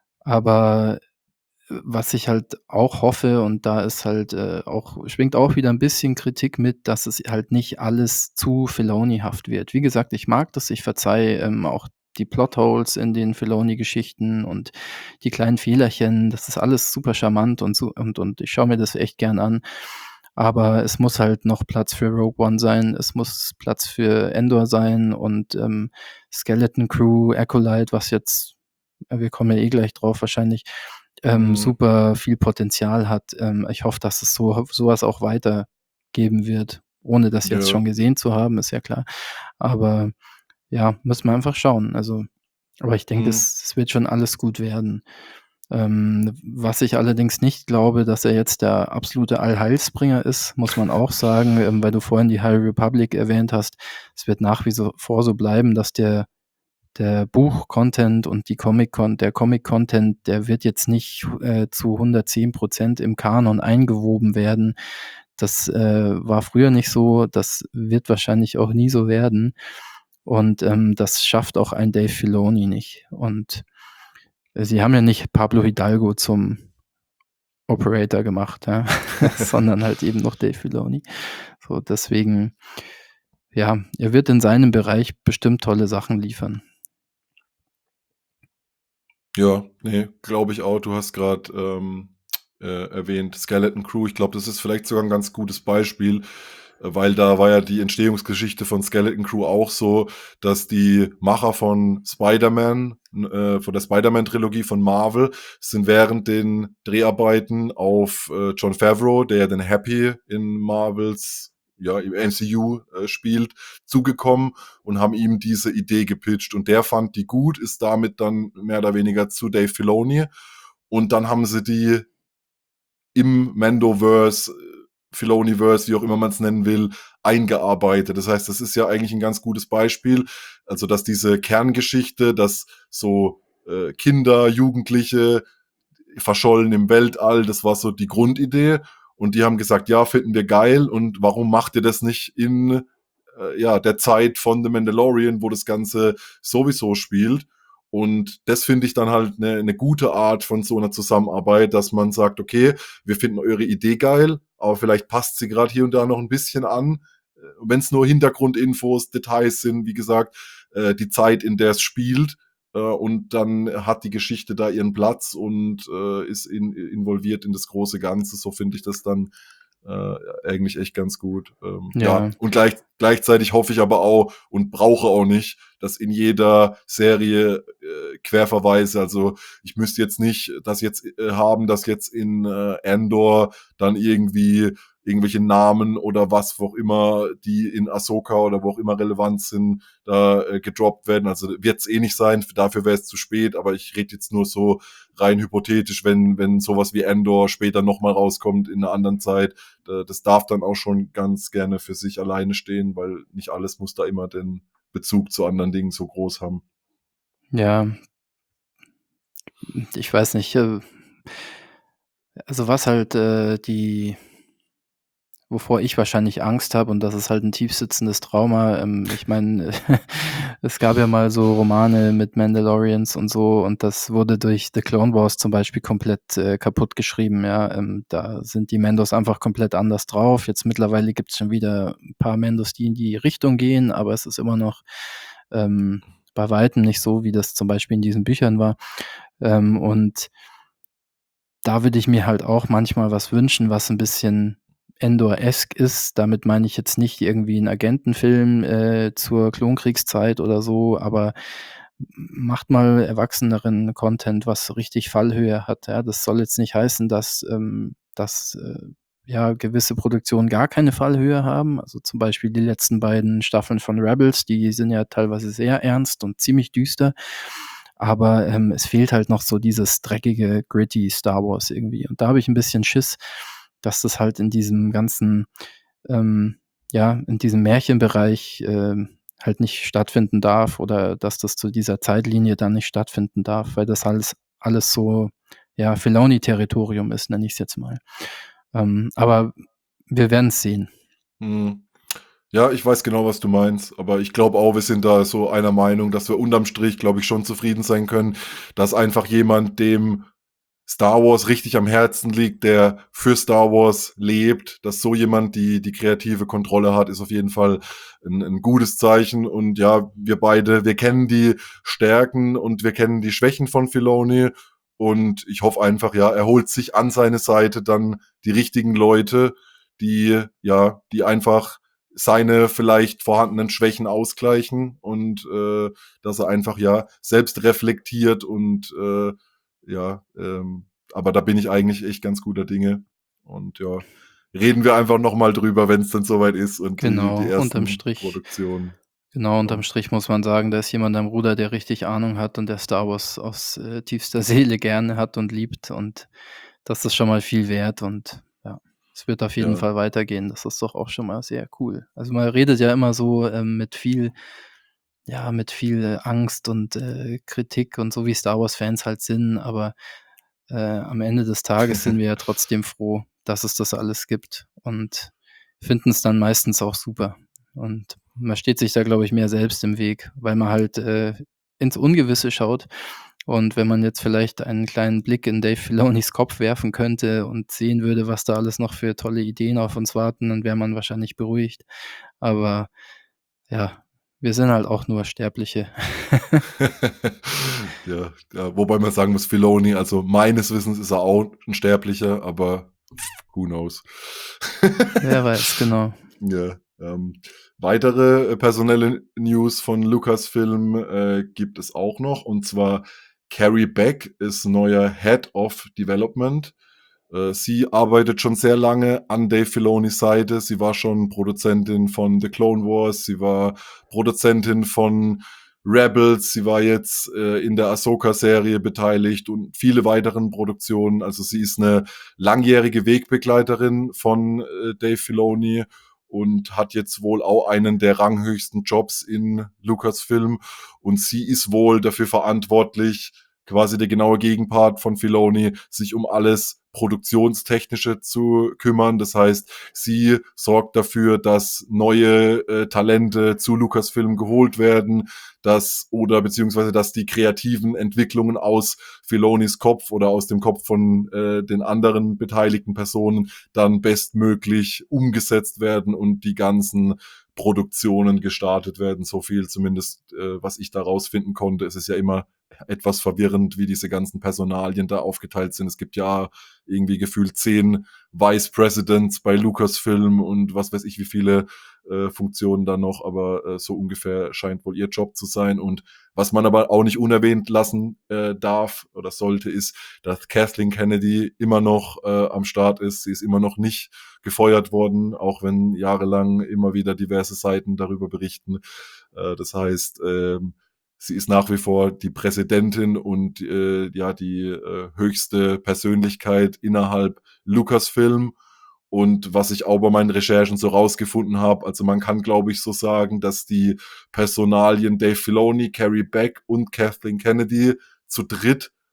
aber äh, was ich halt auch hoffe, und da ist halt äh, auch schwingt auch wieder ein bisschen Kritik mit, dass es halt nicht alles zu Filonihaft wird. Wie gesagt, ich mag das, ich verzeihe ähm, auch die Plotholes in den Filoni-Geschichten und die kleinen Fehlerchen. Das ist alles super charmant und so, und und ich schaue mir das echt gern an. Aber es muss halt noch Platz für Rogue One sein, es muss Platz für Endor sein und ähm, Skeleton Crew, Acolyte, was jetzt, äh, wir kommen ja eh gleich drauf wahrscheinlich, ähm, Mhm. super viel Potenzial hat. Ähm, ich hoffe, dass es so sowas auch weitergeben wird, ohne das jetzt Ja. schon gesehen zu haben, ist ja klar. Aber ja, müssen wir einfach schauen. Also, aber ich denke, Mhm. das das wird schon alles gut werden. Ähm, was ich allerdings nicht glaube, dass er jetzt der absolute Allheilsbringer ist, muss man auch sagen, ähm, weil du vorhin die High Republic erwähnt hast. Es wird nach wie so vor so bleiben, dass der der Buch-Content und die Comic-Con der Comic-Content, der wird jetzt nicht äh, zu hundertzehn Prozent im Kanon eingewoben werden. Das äh, war früher nicht so, das wird wahrscheinlich auch nie so werden. Und ähm, das schafft auch ein Dave Filoni nicht. Und äh, sie haben ja nicht Pablo Hidalgo zum Operator gemacht, ja, sondern halt eben noch Dave Filoni. So, deswegen, ja, er wird in seinem Bereich bestimmt tolle Sachen liefern. Ja, ne, glaube ich auch. Du hast grad, ähm, äh, erwähnt Skeleton Crew. Ich glaube, das ist vielleicht sogar 'n ganz gutes Beispiel, äh, weil da war ja die Entstehungsgeschichte von Skeleton Crew auch so, dass die Macher von Spider-Man, n äh, von der Spider-Man-Trilogie von Marvel, sind während den Dreharbeiten auf, äh, Jon Favreau, der ja den Happy in Marvels ja, im M C U, äh, spielt, zugekommen und haben ihm diese Idee gepitcht. Und der fand die gut, ist damit dann mehr oder weniger zu Dave Filoni. Und dann haben sie die im Mandoverse, äh, Filoniverse, wie auch immer man es nennen will, eingearbeitet. Das heißt, das ist ja eigentlich ein ganz gutes Beispiel. Also, dass diese Kerngeschichte, dass so äh, Kinder, Jugendliche verschollen im Weltall, das war so die Grundidee. Und die haben gesagt, ja, finden wir geil. Und warum macht ihr das nicht in äh, ja, der Zeit von The Mandalorian, wo das Ganze sowieso spielt? Und das finde ich dann halt eine, eine gute Art von so einer Zusammenarbeit, dass man sagt, okay, wir finden eure Idee geil, aber vielleicht passt sie gerade hier und da noch ein bisschen an. Wenn es nur Hintergrundinfos, Details sind, wie gesagt, äh, die Zeit, in der es spielt, äh, und dann hat die Geschichte da ihren Platz und äh, ist in, involviert in das große Ganze. So finde ich das dann äh, eigentlich echt ganz gut. Ähm, ja, Ja, und gleich, gleichzeitig hoffe ich aber auch und brauche auch nicht, dass in jeder Serie äh, Querverweise, also ich müsste jetzt nicht das jetzt äh, haben, dass jetzt in äh, Andor dann irgendwie irgendwelche Namen oder was auch immer, die in Ahsoka oder wo auch immer relevant sind, da äh, gedroppt werden. Also wird es eh nicht sein, dafür wäre es zu spät, aber ich rede jetzt nur so rein hypothetisch, wenn, wenn sowas wie Endor später nochmal rauskommt in einer anderen Zeit, äh, das darf dann auch schon ganz gerne für sich alleine stehen, weil nicht alles muss da immer den Bezug zu anderen Dingen so groß haben. ja, ich weiß nicht, äh, also was halt äh, die wovor ich wahrscheinlich Angst habe, und das ist halt 'n tiefsitzendes Trauma. Ähm, ich meine, es gab ja mal so Romane mit Mandalorians und so, und das wurde durch The Clone Wars zum Beispiel komplett, äh, kaputtgeschrieben, ja. Ähm, da sind die Mandos einfach komplett anders drauf. Jetzt mittlerweile gibt's schon wieder 'n paar Mandos, die in die Richtung gehen, aber es ist immer noch, ähm, bei Weitem nicht so, wie das zum Beispiel in diesen Büchern war. Ähm, und da würde ich mir halt auch manchmal was wünschen, was 'n bisschen Endor-esque ist. Damit meine ich jetzt nicht irgendwie 'n Agentenfilm, äh, zur Klonkriegszeit oder so, aber m macht mal erwachseneren Content, was richtig Fallhöhe hat, ja? Das soll jetzt nicht heißen, dass, ähm dass, äh, ja, gewisse Produktionen gar keine Fallhöhe haben. Also, zum Beispiel die letzten beiden Staffeln von Rebels, die sind ja teilweise sehr ernst und ziemlich düster. Aber, ähm, es fehlt halt noch so dieses dreckige, gritty Star Wars irgendwie. Und da habe ich 'n bisschen Schiss, dass das halt in diesem ganzen ähm, ja, in diesem Märchenbereich, ähm, halt nicht stattfinden darf, oder dass das zu dieser Zeitlinie dann nicht stattfinden darf, weil das alles alles so, ja, Filoni-Territorium ist, nenne ich's jetzt mal. Ähm, aber wir werden's sehen. Mhm. Ja, ich weiß genau, was du meinst, aber ich glaube auch, wir sind da so einer Meinung, dass wir unterm Strich, glaube ich, schon zufrieden sein können, dass einfach jemand, dem Star Wars richtig am Herzen liegt, der für Star Wars lebt, dass so jemand die die kreative Kontrolle hat, ist auf jeden Fall 'n 'n gutes Zeichen. Und ja, wir beide, wir kennen die Stärken und wir kennen die Schwächen von Filoni, und ich hoffe einfach, ja, er holt sich an seine Seite dann die richtigen Leute, die ja, die einfach seine vielleicht vorhandenen Schwächen ausgleichen und, äh, dass er einfach, ja, selbst reflektiert und, äh, ja, ähm aber da bin ich eigentlich echt ganz guter Dinge. Und ja, reden wir einfach noch mal drüber, wenn's dann so weit ist und die die Genau, unterm ersten Strich Produktionen genau, unterm kommen. Strich muss man sagen, da ist jemand am Ruder, der richtig Ahnung hat und der Star Wars aus, äh, tiefster Seele gerne hat und liebt, und das ist schon mal viel wert, und ja, es wird auf jeden Ja. Fall weitergehen. Das ist doch auch schon mal sehr cool. Also, man redet ja immer so, ähm, mit viel ja, mit viel Angst und, äh, Kritik und so, wie Star Wars-Fans halt sind, aber, äh, am Ende des Tages sind wir ja trotzdem froh, dass es das alles gibt, und finden's dann meistens auch super. Und man steht sich da, glaube ich, mehr selbst im Weg, weil man halt, äh, ins Ungewisse schaut. Und wenn man jetzt vielleicht einen kleinen Blick in Dave Filonis Kopf werfen könnte und sehen würde, was da alles noch für tolle Ideen auf uns warten, dann wäre man wahrscheinlich beruhigt. Aber ja, wir sind halt auch nur Sterbliche. Ja, ja, wobei man sagen muss, Filoni, also meines Wissens ist er auch 'n Sterblicher, aber who knows? Wer weiß, genau. Ja, ähm, weitere, äh, personelle News von Lucasfilm, äh, gibt es auch noch, und zwar Carrie Beck ist neuer Head of Development. Äh, sie arbeitet schon sehr lange an Dave Filonis Seite. Sie war schon Produzentin von The Clone Wars, sie war Produzentin von Rebels, sie war jetzt, äh, in der Ahsoka-Serie beteiligt und viele weiteren Produktionen. Also, sie ist 'ne langjährige Wegbegleiterin von, äh, Dave Filoni und hat jetzt wohl auch einen der ranghöchsten Jobs in Lucasfilm. Und sie ist wohl dafür verantwortlich, quasi der genaue Gegenpart von Filoni, sich um alles Produktionstechnische zu kümmern. Das heißt, sie sorgt dafür, dass neue, äh, Talente zu Lucasfilm geholt werden, dass oder beziehungsweise dass die kreativen Entwicklungen aus Filonis Kopf oder aus dem Kopf von, äh, den anderen beteiligten Personen dann bestmöglich umgesetzt werden und die ganzen Produktionen gestartet werden. So viel zumindest, äh, was ich da rausfinden konnte. Es ist ja immer etwas verwirrend, wie diese ganzen Personalien da aufgeteilt sind. Es gibt ja irgendwie gefühlt zehn Vice Presidents bei Lucasfilm und was weiß ich, wie viele, äh, Funktionen da noch, aber, äh, so ungefähr scheint wohl ihr Job zu sein. Und was man aber auch nicht unerwähnt lassen, äh, darf oder sollte, ist, dass Kathleen Kennedy immer noch, äh, am Start ist. Sie ist immer noch nicht gefeuert worden, auch wenn jahrelang immer wieder diverse Seiten darüber berichten. Äh, das heißt, ähm, sie ist nach wie vor die Präsidentin und, äh, ja, die, äh, höchste Persönlichkeit innerhalb Lucasfilm. Und was ich auch bei meinen Recherchen so rausgefunden habe, also man kann, glaube ich, so sagen, dass die Personalien Dave Filoni, Carrie Beck und Kathleen Kennedy zu dritt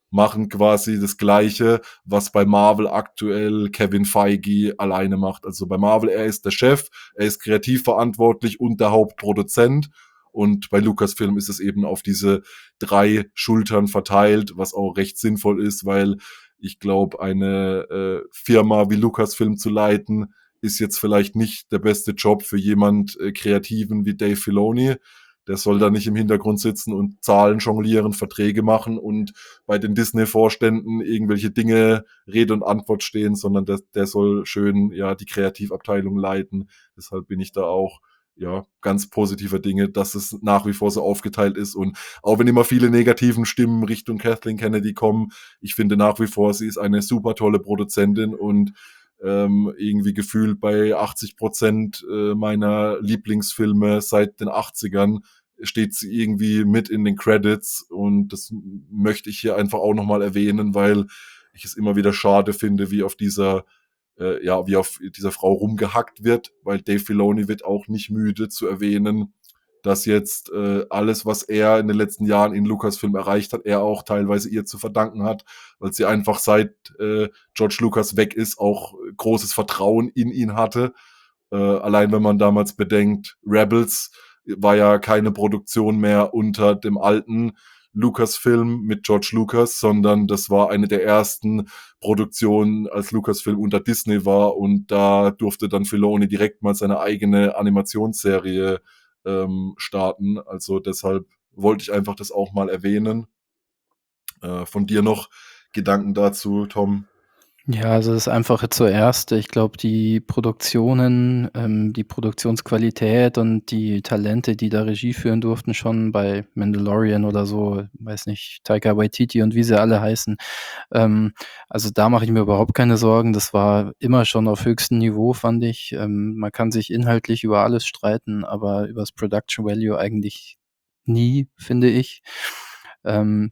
machen quasi das Gleiche, was bei Marvel aktuell Kevin Feige alleine macht. Also bei Marvel, er ist der Chef, er ist kreativ verantwortlich und der Hauptproduzent. Und bei Lucasfilm ist es eben auf diese drei Schultern verteilt, was auch recht sinnvoll ist, weil ich glaube, eine äh, Firma wie Lucasfilm zu leiten, ist jetzt vielleicht nicht der beste Job für jemand äh, Kreativen wie Dave Filoni. Der soll da nicht im Hintergrund sitzen und Zahlen jonglieren, Verträge machen und bei den Disney-Vorständen irgendwelche Dinge Rede und Antwort stehen, sondern der, der soll schön ja die Kreativabteilung leiten. Deshalb bin ich da auch ja ganz positiver Dinge, dass es nach wie vor so aufgeteilt ist. Und auch wenn immer viele negativen Stimmen Richtung Kathleen Kennedy kommen, ich finde nach wie vor, sie ist eine super tolle Produzentin und ähm, irgendwie gefühlt bei achtzig Prozent äh, meiner Lieblingsfilme seit den achtzigern steht sie irgendwie mit in den Credits und das möchte ich hier einfach auch nochmal erwähnen, weil ich es immer wieder schade finde, wie auf dieser äh, ja, wie auf dieser Frau rumgehackt wird, weil Dave Filoni wird auch nicht müde zu erwähnen, dass jetzt äh, alles, was er in den letzten Jahren in Lucasfilm erreicht hat, er auch teilweise ihr zu verdanken hat, weil sie einfach seit äh, George Lucas weg ist, auch großes Vertrauen in ihn hatte. Äh, allein wenn man damals bedenkt, Rebels war ja keine Produktion mehr unter dem alten Lucasfilm mit George Lucas, sondern das war eine der ersten Produktionen, als Lucasfilm unter Disney war und da durfte dann Filoni direkt mal seine eigene Animationsserie ähm, starten. Also deshalb wollte ich einfach das auch mal erwähnen. Äh, von dir noch Gedanken dazu, Tom? Ja, also das Einfache zuerst. Ich glaube, die Produktionen, ähm, die Produktionsqualität und die Talente, die da Regie führen durften, schon bei Mandalorian oder so, weiß nicht, Taika Waititi und wie sie alle heißen. Ähm, also da mache ich mir überhaupt keine Sorgen. Das war immer schon auf höchstem Niveau, fand ich. Ähm, man kann sich inhaltlich über alles streiten, aber über das Production Value eigentlich nie, finde ich. Ähm,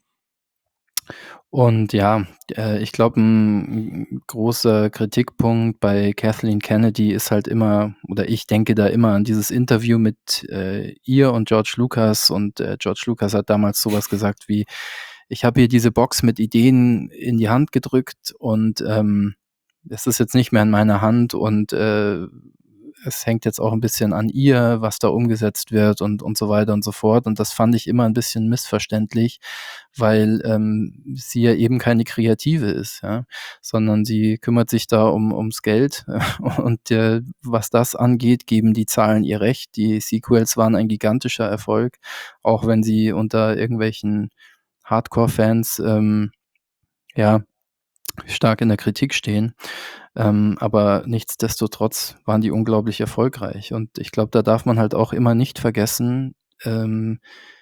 und ja, äh, ich glaube, ein großer Kritikpunkt bei Kathleen Kennedy ist halt immer oder ich denke da immer an dieses Interview mit, äh, ihr und George Lucas und, äh, George Lucas hat damals so was gesagt wie: „Ich habe hier diese Box mit Ideen in die Hand gedrückt und, ähm, es ist jetzt nicht mehr in meiner Hand und, äh, es hängt jetzt auch ein bisschen an ihr, was da umgesetzt wird und und so weiter und so fort.“ Und das fand ich immer ein bisschen missverständlich, weil, ähm, sie ja eben keine Kreative ist, ja, sondern sie kümmert sich da um ums Geld und, äh, was das angeht, geben die Zahlen ihr recht. Die Sequels waren ein gigantischer Erfolg, auch wenn sie unter irgendwelchen Hardcore-Fans, ähm, ja, stark in der Kritik stehen. Ähm, aber nichtsdestotrotz waren die unglaublich erfolgreich. Und ich glaube, da darf man halt auch immer nicht vergessen, ähm,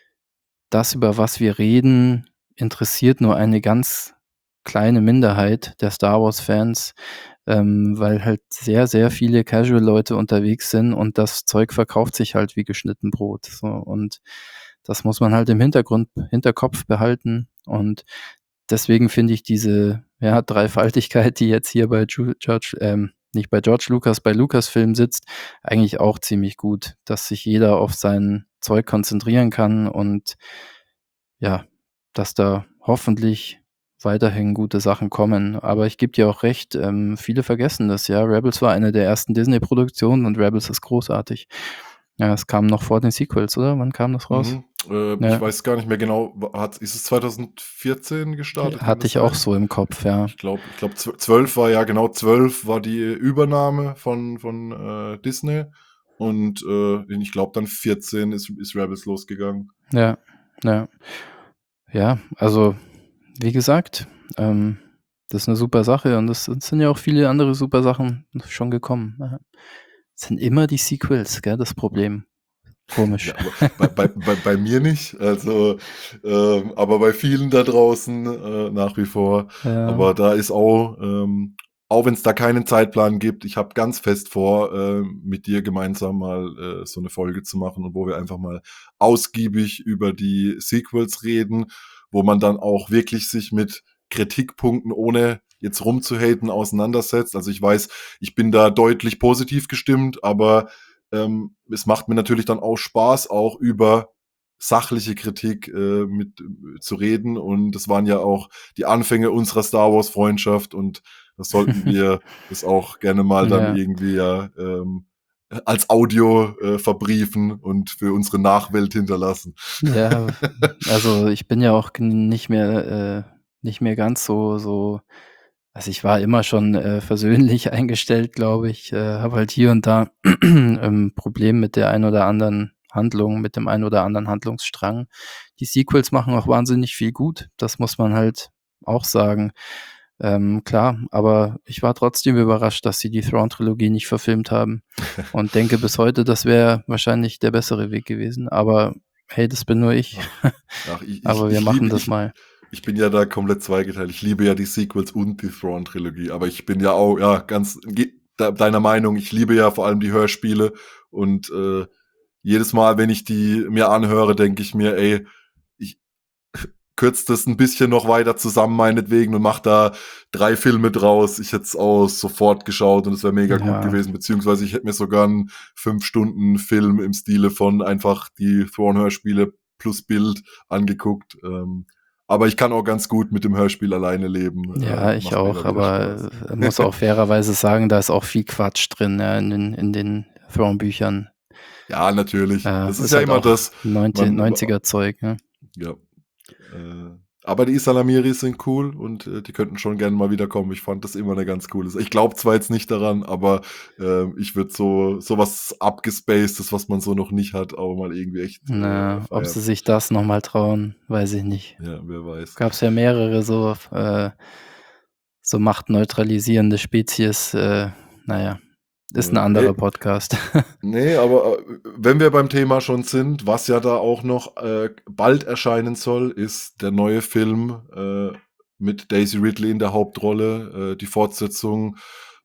das, über was wir reden, interessiert nur eine ganz kleine Minderheit der Star-Wars-Fans, ähm, weil halt sehr, sehr viele Casual-Leute unterwegs sind und das Zeug verkauft sich halt wie geschnitten Brot, so. Und das muss man halt im Hintergrund Hinterkopf behalten und deswegen finde ich diese, ja, Dreifaltigkeit, die jetzt hier bei Ju George ähm, nicht bei George Lucas, bei Lucasfilm sitzt, eigentlich auch ziemlich gut, dass sich jeder auf sein Zeug konzentrieren kann und ja, dass da hoffentlich weiterhin gute Sachen kommen. Aber ich gebe dir auch recht, ähm, viele vergessen das, ja. Rebels war eine der ersten Disney-Produktionen und Rebels ist großartig. Ja, es kam noch vor den Sequels, oder? Wann kam das raus? Mhm. Äh, ich Ja, weiß gar nicht mehr genau, wa- hat, ist es zwanzig vierzehn gestartet? Kann hatte das ich auch sein? so im Kopf, ja. Ich glaube, ich glaube, zwölf war ja genau, zwölf war die Übernahme von, von äh, Disney und äh, ich glaube dann vierzehn ist, ist Rebels losgegangen. Ja, ja. Ja, also, wie gesagt, ähm, das ist 'ne super Sache und es es sind ja auch viele andere super Sachen schon gekommen, ja. Es sind immer die Sequels, gell, das Problem. Komisch. Ja, aber bei, bei, bei, bei mir nicht, also, ähm, aber bei vielen da draußen äh, nach wie vor. Ja, Aber da ist auch, ähm, auch wenn es da keinen Zeitplan gibt, ich habe ganz fest vor, äh, mit dir gemeinsam mal äh, so eine Folge zu machen und wo wir einfach mal ausgiebig über die Sequels reden, wo man dann auch wirklich sich mit Kritikpunkten, ohne jetzt rumzuhaten, auseinandersetzt. Also ich weiß, ich bin da deutlich positiv gestimmt, aber ähm, es macht mir natürlich dann auch Spaß, auch über sachliche Kritik äh, mit äh, zu reden. Und das waren ja auch die Anfänge unserer Star Wars Freundschaft und das sollten wir das auch gerne mal dann Ja. irgendwie ja ähm, als Audio äh, verbriefen und für unsere Nachwelt hinterlassen. Ja, also ich bin ja auch n nicht mehr äh, nicht mehr ganz so so also ich war immer schon, äh, versöhnlich eingestellt, glaube ich, äh, habe halt hier und da ein Problem mit der einen oder anderen Handlung, mit dem einen oder anderen Handlungsstrang. Die Sequels machen auch wahnsinnig viel gut, das muss man halt auch sagen. Ähm, klar, aber ich war trotzdem überrascht, dass sie die Thrawn-Trilogie nicht verfilmt haben und denke bis heute, das wäre wahrscheinlich der bessere Weg gewesen. Aber hey, das bin nur ich. Ach, ach ich, ich, Aber wir ich machen liebe, das ich, mal. ich bin ja da komplett zweigeteilt. Ich liebe ja die Sequels und die Thrawn-Trilogie, aber ich bin ja auch, ja, ganz ge- de- deiner Meinung. Ich liebe ja vor allem die Hörspiele und äh, jedes Mal, wenn ich die mir anhöre, denke ich mir, ey, ich kürze das ein bisschen noch weiter zusammen meinetwegen und mache da drei Filme draus. Ich hätte es auch sofort geschaut und es wäre mega gut Ja, gewesen, beziehungsweise ich hätte mir sogar einen fünf Stunden Film im Stile von einfach die Thrawn-Hörspiele plus Bild angeguckt. Ähm, aber ich kann auch ganz gut mit dem Hörspiel alleine leben. ja, Äh, ich macht mir auch, immer wieder aber, Spaß. äh, muss auch fairerweise sagen, da ist auch viel Quatsch drin, ja, in den in den Thrawn-Büchern. Ja, natürlich. Äh, Das ist ist ja halt immer auch das, neunzig man, neunziger Zeug, ne? ja. Äh, aber die Isalamiris sind cool und äh, die könnten schon gerne mal wiederkommen. Ich fand das immer eine ganz coole Sache. Ich glaube zwar jetzt nicht daran, aber äh, ich würde so sowas abgespacedes, was man so noch nicht hat, auch mal irgendwie echt äh, Na, ob feiern. sie sich das noch mal trauen, weiß ich nicht. Ja, wer weiß. Gab's ja mehrere so äh, so machtneutralisierende Spezies, äh, na ja, ist 'n Ja. anderer Nee, Podcast. nee, aber äh, wenn wir beim Thema schon sind, was ja da auch noch äh, bald erscheinen soll, ist der neue Film äh, mit Daisy Ridley in der Hauptrolle, äh, die Fortsetzung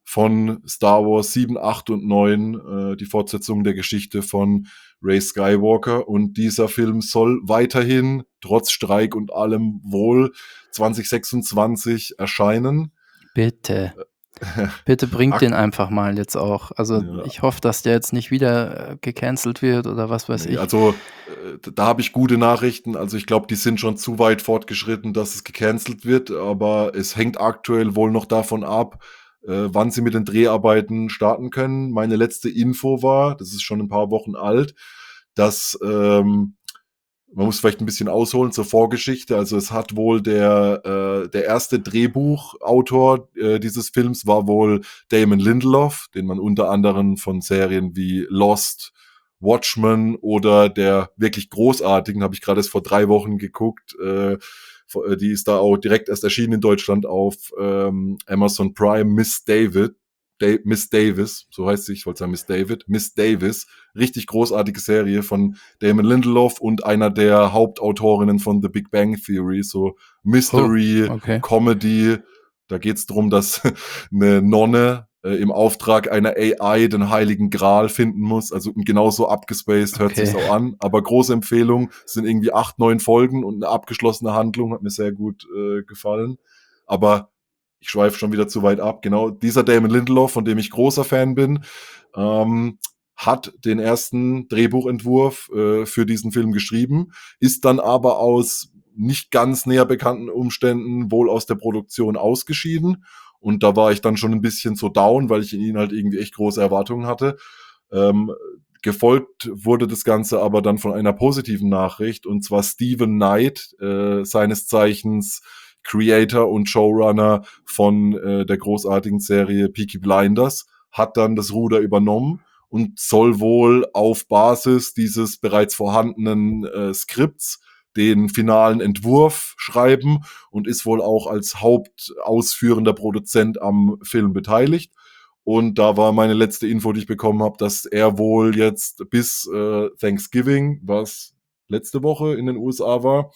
von Star Wars sieben, acht und neun, äh, die Fortsetzung der Geschichte von Rey Skywalker. Und dieser Film soll weiterhin, trotz Streik und allem wohl, zwanzig sechsundzwanzig erscheinen. Bitte. Bitte bringt Ak den einfach mal jetzt auch. Also, ja. ich hoffe, dass der jetzt nicht wieder, äh, gecancelt wird oder was weiß Ne, ich. also, äh, da habe ich gute Nachrichten. Also, ich glaube, die sind schon zu weit fortgeschritten, dass es gecancelt wird, aber es hängt aktuell wohl noch davon ab, äh, wann sie mit den Dreharbeiten starten können. Meine letzte Info war, das ist schon ein paar Wochen alt, dass, ähm man muss vielleicht ein bisschen ausholen zur Vorgeschichte. Also, es hat wohl der äh, der erste Drehbuchautor äh, dieses Films war wohl Damon Lindelof, den man unter anderem von Serien wie Lost, Watchmen oder der wirklich großartigen, habe ich gerade erst vor drei Wochen geguckt, äh, vo äh, die ist da auch direkt erst erschienen in Deutschland auf ähm, Amazon Prime, Miss David Da Miss Davis, so heißt sie, ich wollte sagen Miss David, Miss Davis. Richtig großartige Serie von Damon Lindelof und einer der Hauptautorinnen von The Big Bang Theory, so Oh, Mystery, okay. Comedy. Da geht's drum, dass eine Nonne äh, im Auftrag einer A I den Heiligen Gral finden muss. Also genauso abgespaced hört sich's Okay. auch an. Aber große Empfehlung, es sind irgendwie acht, neun Folgen und eine abgeschlossene Handlung, hat mir sehr gut äh, gefallen. Aber ich schweife schon wieder zu weit ab. Genau, dieser Damon Lindelof, von dem ich großer Fan bin, ähm, hat den ersten Drehbuchentwurf äh, für diesen Film geschrieben, ist dann aber aus nicht ganz näher bekannten Umständen wohl aus der Produktion ausgeschieden. Und da war ich dann schon ein bisschen so down, weil ich in ihn halt irgendwie echt große Erwartungen hatte. Ähm, gefolgt wurde das Ganze aber dann von einer positiven Nachricht, und zwar Steven Knight, äh, seines Zeichens Creator und Showrunner von äh, der großartigen Serie Peaky Blinders, hat dann das Ruder übernommen und soll wohl auf Basis dieses bereits vorhandenen äh, Skripts den finalen Entwurf schreiben und ist wohl auch als hauptausführender Produzent am Film beteiligt. Und da war meine letzte Info, die ich bekommen habe, dass er wohl jetzt bis äh, Thanksgiving, was letzte Woche in den U S A war,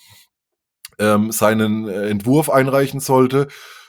ähm, seinen äh, Entwurf einreichen sollte.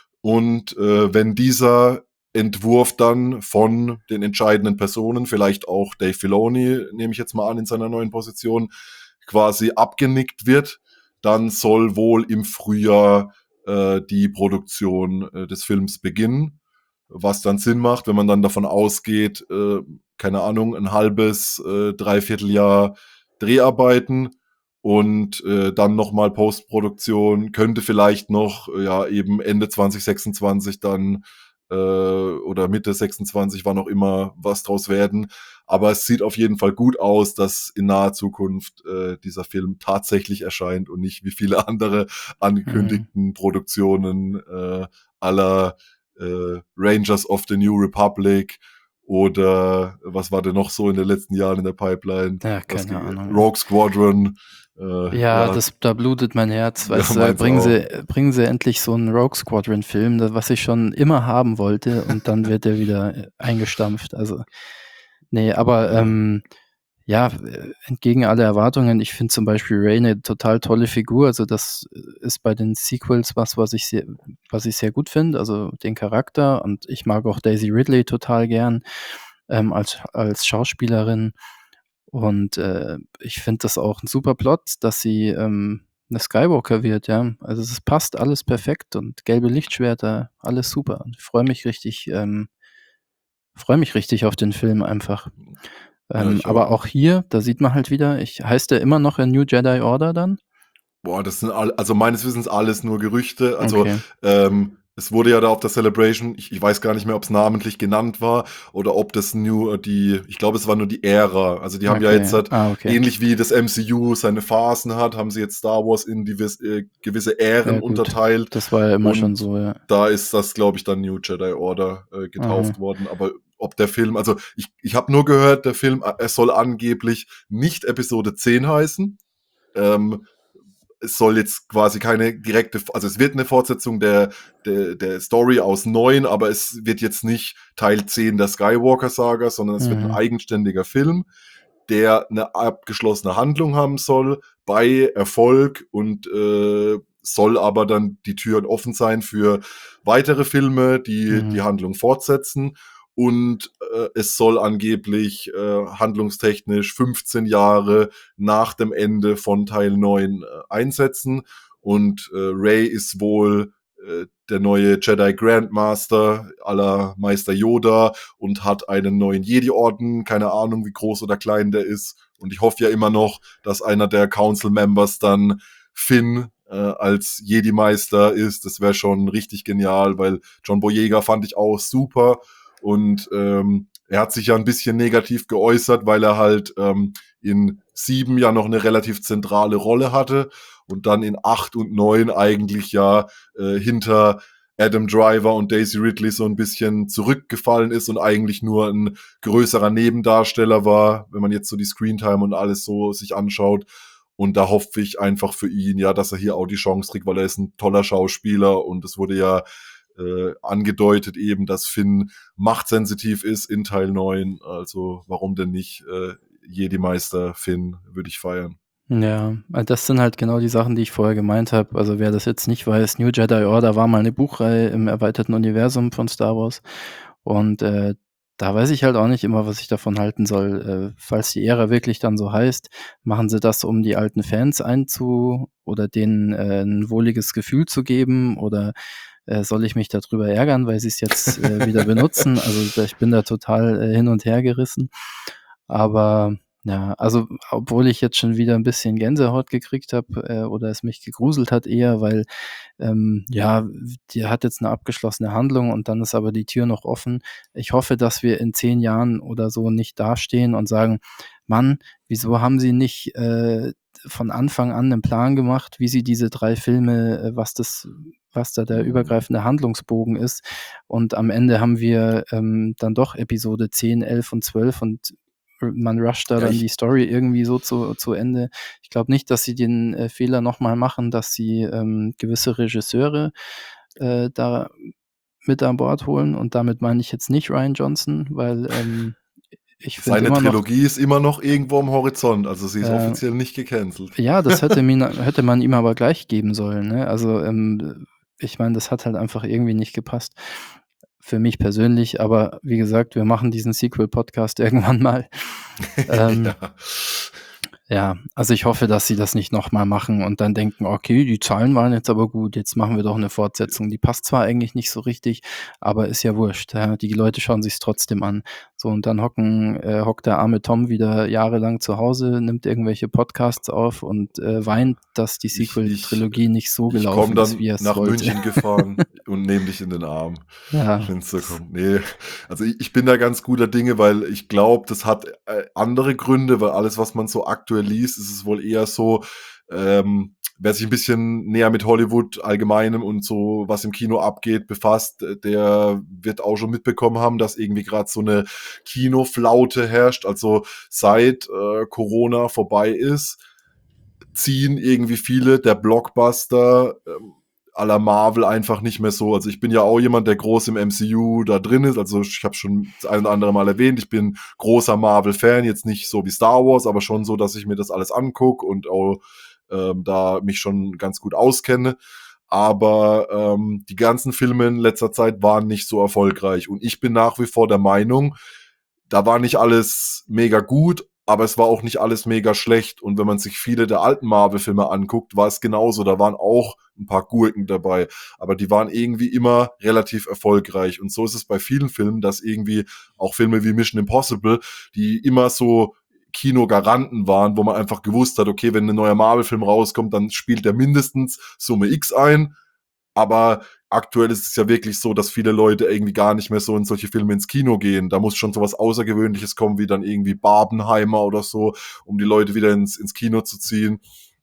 Und äh, wenn dieser Entwurf dann von den entscheidenden Personen, vielleicht auch Dave Filoni, nehme ich jetzt mal an, in seiner neuen Position, quasi abgenickt wird, dann soll wohl im Frühjahr äh, die Produktion äh, des Films beginnen. Was dann Sinn macht, wenn man dann davon ausgeht, äh, keine Ahnung, ein halbes, äh, Dreivierteljahr Dreharbeiten und äh, dann nochmal Postproduktion, könnte vielleicht noch, äh, ja, eben Ende zwanzig sechsundzwanzig dann äh, oder Mitte sechsundzwanzig, wann auch immer, was draus werden. Aber es sieht auf jeden Fall gut aus, dass in naher Zukunft äh, dieser Film tatsächlich erscheint und nicht wie viele andere angekündigten Mhm. Produktionen äh, aller äh, Rangers of the New Republic oder was war denn noch so in den letzten Jahren in der Pipeline? Ja, Was keine ge- Ahnung. Rogue Squadron, äh, Ja, ja, das da blutet mein Herz, ja, weißt du, meins bringen auch. sie bringen sie endlich so 'n Rogue Squadron Film, da was ich schon immer haben wollte und dann wird der wieder, äh, eingestampft. Also, ne, aber, Ja. ähm, ja, äh, entgegen aller Erwartungen, ich finde zum Beispiel Rey 'ne total tolle Figur. Also, das äh, ist bei den Sequels was, was ich sehr was ich sehr gut finde, also den Charakter, und ich mag auch Daisy Ridley total gern, ähm, als als Schauspielerin. Und, äh, ich finde das auch 'n super Plot, dass sie, ähm, 'ne Skywalker wird, ja. Also, es passt alles perfekt und gelbe Lichtschwerter, alles super. Und ich freue mich richtig ähm, freue mich richtig auf den Film einfach. Ja, Ähm, ich aber auch. auch hier, da sieht man halt wieder, ich heißt der immer noch A New Jedi Order dann? Boah, das sind all also meines Wissens alles nur Gerüchte. Also, Okay, ähm, es wurde ja da auf der Celebration, ich ich weiß gar nicht mehr, ob's namentlich genannt war oder ob das nur die ich glaube, es war nur die Ära. Also, die haben ja jetzt okay. halt Ah, okay. ähnlich wie das M C U seine Phasen hat, haben sie jetzt Star Wars in divis äh, gewisse Ähren Ja gut, unterteilt das war ja immer schon und so, ja. da ist das, glaube ich, dann New Jedi Order, äh, Mhm, getauft worden. Aber ob der Film also, ich ich habe nur gehört, der Film, äh, er soll angeblich nicht Episode zehn heißen. Ähm, Es soll jetzt quasi keine direkte, also es wird eine Fortsetzung der, der, der Story aus neun, aber es wird jetzt nicht Teil zehn der Skywalker-Saga, sondern es wird ein mhm, eigenständiger Film, der eine abgeschlossene Handlung haben soll, bei Erfolg und äh, soll aber dann die Türen offen sein für weitere Filme, die die mhm, Handlung fortsetzen. Und äh, es soll angeblich äh, handlungstechnisch fünfzehn Jahre nach dem Ende von Teil neun äh, einsetzen. Und äh, Rey ist wohl äh, der neue Jedi Grandmaster aller Meister Yoda und hat einen neuen Jedi-Orden. Keine Ahnung, wie groß oder klein der ist. Und ich hoffe ja immer noch, dass einer der Council-Members dann Finn äh, als Jedi-Meister ist. Das wäre schon richtig genial, weil John Boyega fand ich auch super. Und ähm, er hat sich ja ein bisschen negativ geäußert, weil er halt ähm, in sieben ja noch eine relativ zentrale Rolle hatte und dann in acht und neun eigentlich ja äh, hinter Adam Driver und Daisy Ridley so ein bisschen zurückgefallen ist und eigentlich nur ein größerer Nebendarsteller war, wenn man jetzt so die Screentime und alles so sich anschaut. Und da hoffe ich einfach für ihn, ja, dass er hier auch die Chance kriegt, weil er ist ein toller Schauspieler und es wurde ja äh, angedeutet eben, dass Finn machtsensitiv ist in Teil neun. Also warum denn nicht äh, Jedi-Meister Finn, würde ich feiern. ja, äh, das sind halt genau die Sachen, die ich vorher gemeint habe. Also, wer das jetzt nicht weiß, New Jedi Order war mal 'ne Buchreihe im erweiterten Universum von Star Wars und, äh, da weiß ich halt auch nicht immer, was ich davon halten soll. Äh, falls die Ära wirklich dann so heißt, machen sie das, um die alten Fans einzu oder denen, äh, 'n wohliges Gefühl zu geben, oder, äh, soll ich mich da drüber ärgern, weil sie's jetzt, äh, wieder benutzen? Also, da ich bin da total, äh, hin und her gerissen. Aber ja, also, obwohl ich jetzt schon wieder 'n bisschen Gänsehaut gekriegt habe, äh, oder es mich gegruselt hat eher, weil, ähm, ja, die hat jetzt 'ne abgeschlossene Handlung und dann ist aber die Tür noch offen. Ich hoffe, dass wir in zehn Jahren oder so nicht dastehen und sagen: „Mann, wieso haben sie nicht, äh, von Anfang an 'nen Plan gemacht, wie sie diese drei Filme äh, was das was da der Mhm. übergreifende Handlungsbogen ist?“ Und am Ende haben wir, ähm, dann doch Episode zehn, elf und zwölf und man rusht da Ja, dann die ich, Story irgendwie so zu zu Ende. Ich glaube nicht, dass sie den, äh, Fehler noch mal machen, dass sie, ähm, gewisse Regisseure, äh, da mit an Bord holen, und damit meine ich jetzt nicht Rian Johnson, weil, ähm, ich finde seine immer noch, Trilogie ist immer noch irgendwo am Horizont, also sie ist äh offiziell nicht gecancelt. ja, das hätte min hätte man ihm aber gleich geben sollen, ne? Also, ähm, ich meine, das hat halt einfach irgendwie nicht gepasst für mich persönlich, aber wie gesagt, wir machen diesen Sequel-Podcast irgendwann mal. Ähm Ja. Ja, also ich hoffe, dass sie das nicht noch mal machen und dann denken: „Okay, die Zahlen waren jetzt aber gut, jetzt machen wir doch 'ne Fortsetzung.“ Die passt zwar eigentlich nicht so richtig, aber ist ja wurscht, ja? Die Leute schauen sich's trotzdem an. So, und dann hocken äh, hockt der arme Tom wieder jahrelang zu Hause, nimmt irgendwelche Podcasts auf und, äh, weint, dass die Ich ich Sequel-Trilogie nicht so ich komme gelaufen ist, dann wie er's nach wollte. München gefahren und nehme dich in den Arm, Ja, wenn's so das kommt. Ne, also i ich bin da ganz guter Dinge, weil ich glaube, das hat, äh, andere Gründe, weil alles, was man so aktuell liest, ist es wohl eher so, ähm, wer sich 'n bisschen näher mit Hollywood Allgemeinem und so, was im Kino abgeht, befasst, äh, der wird auch schon mitbekommen haben, dass irgendwie grad so 'ne Kinoflaute herrscht. Also, seit, äh, Corona vorbei ist, ziehen irgendwie viele der Blockbuster, ähm, à la Marvel einfach nicht mehr so. Also, ich bin ja auch jemand, der groß im M C U da drin ist. Also, ich habe schon das ein oder andere Mal erwähnt, ich bin großer Marvel-Fan, jetzt nicht so wie Star Wars, aber schon so, dass ich mir das alles angucke und auch, ähm, da mich schon ganz gut auskenne. Aber, ähm, die ganzen Filme in letzter Zeit waren nicht so erfolgreich und ich bin nach wie vor der Meinung, da war nicht alles mega gut, aber es war auch nicht alles mega schlecht. Und wenn man sich viele der alten Marvel-Filme anguckt, war es genauso. Da waren auch 'n paar Gurken dabei, aber die waren irgendwie immer relativ erfolgreich. Und so ist es bei vielen Filmen, dass irgendwie auch Filme wie Mission Impossible, die immer so Kinogaranten waren, wo man einfach gewusst hat: „Okay, wenn 'n neuer Marvel-Film rauskommt, dann spielt der mindestens Summe X ein.“ Aber aktuell ist es ja wirklich so, dass viele Leute irgendwie gar nicht mehr so in solche Filme ins Kino gehen. Da muss schon so was Außergewöhnliches kommen, wie dann irgendwie Barbenheimer oder so, um die Leute wieder ins ins Kino zu ziehen.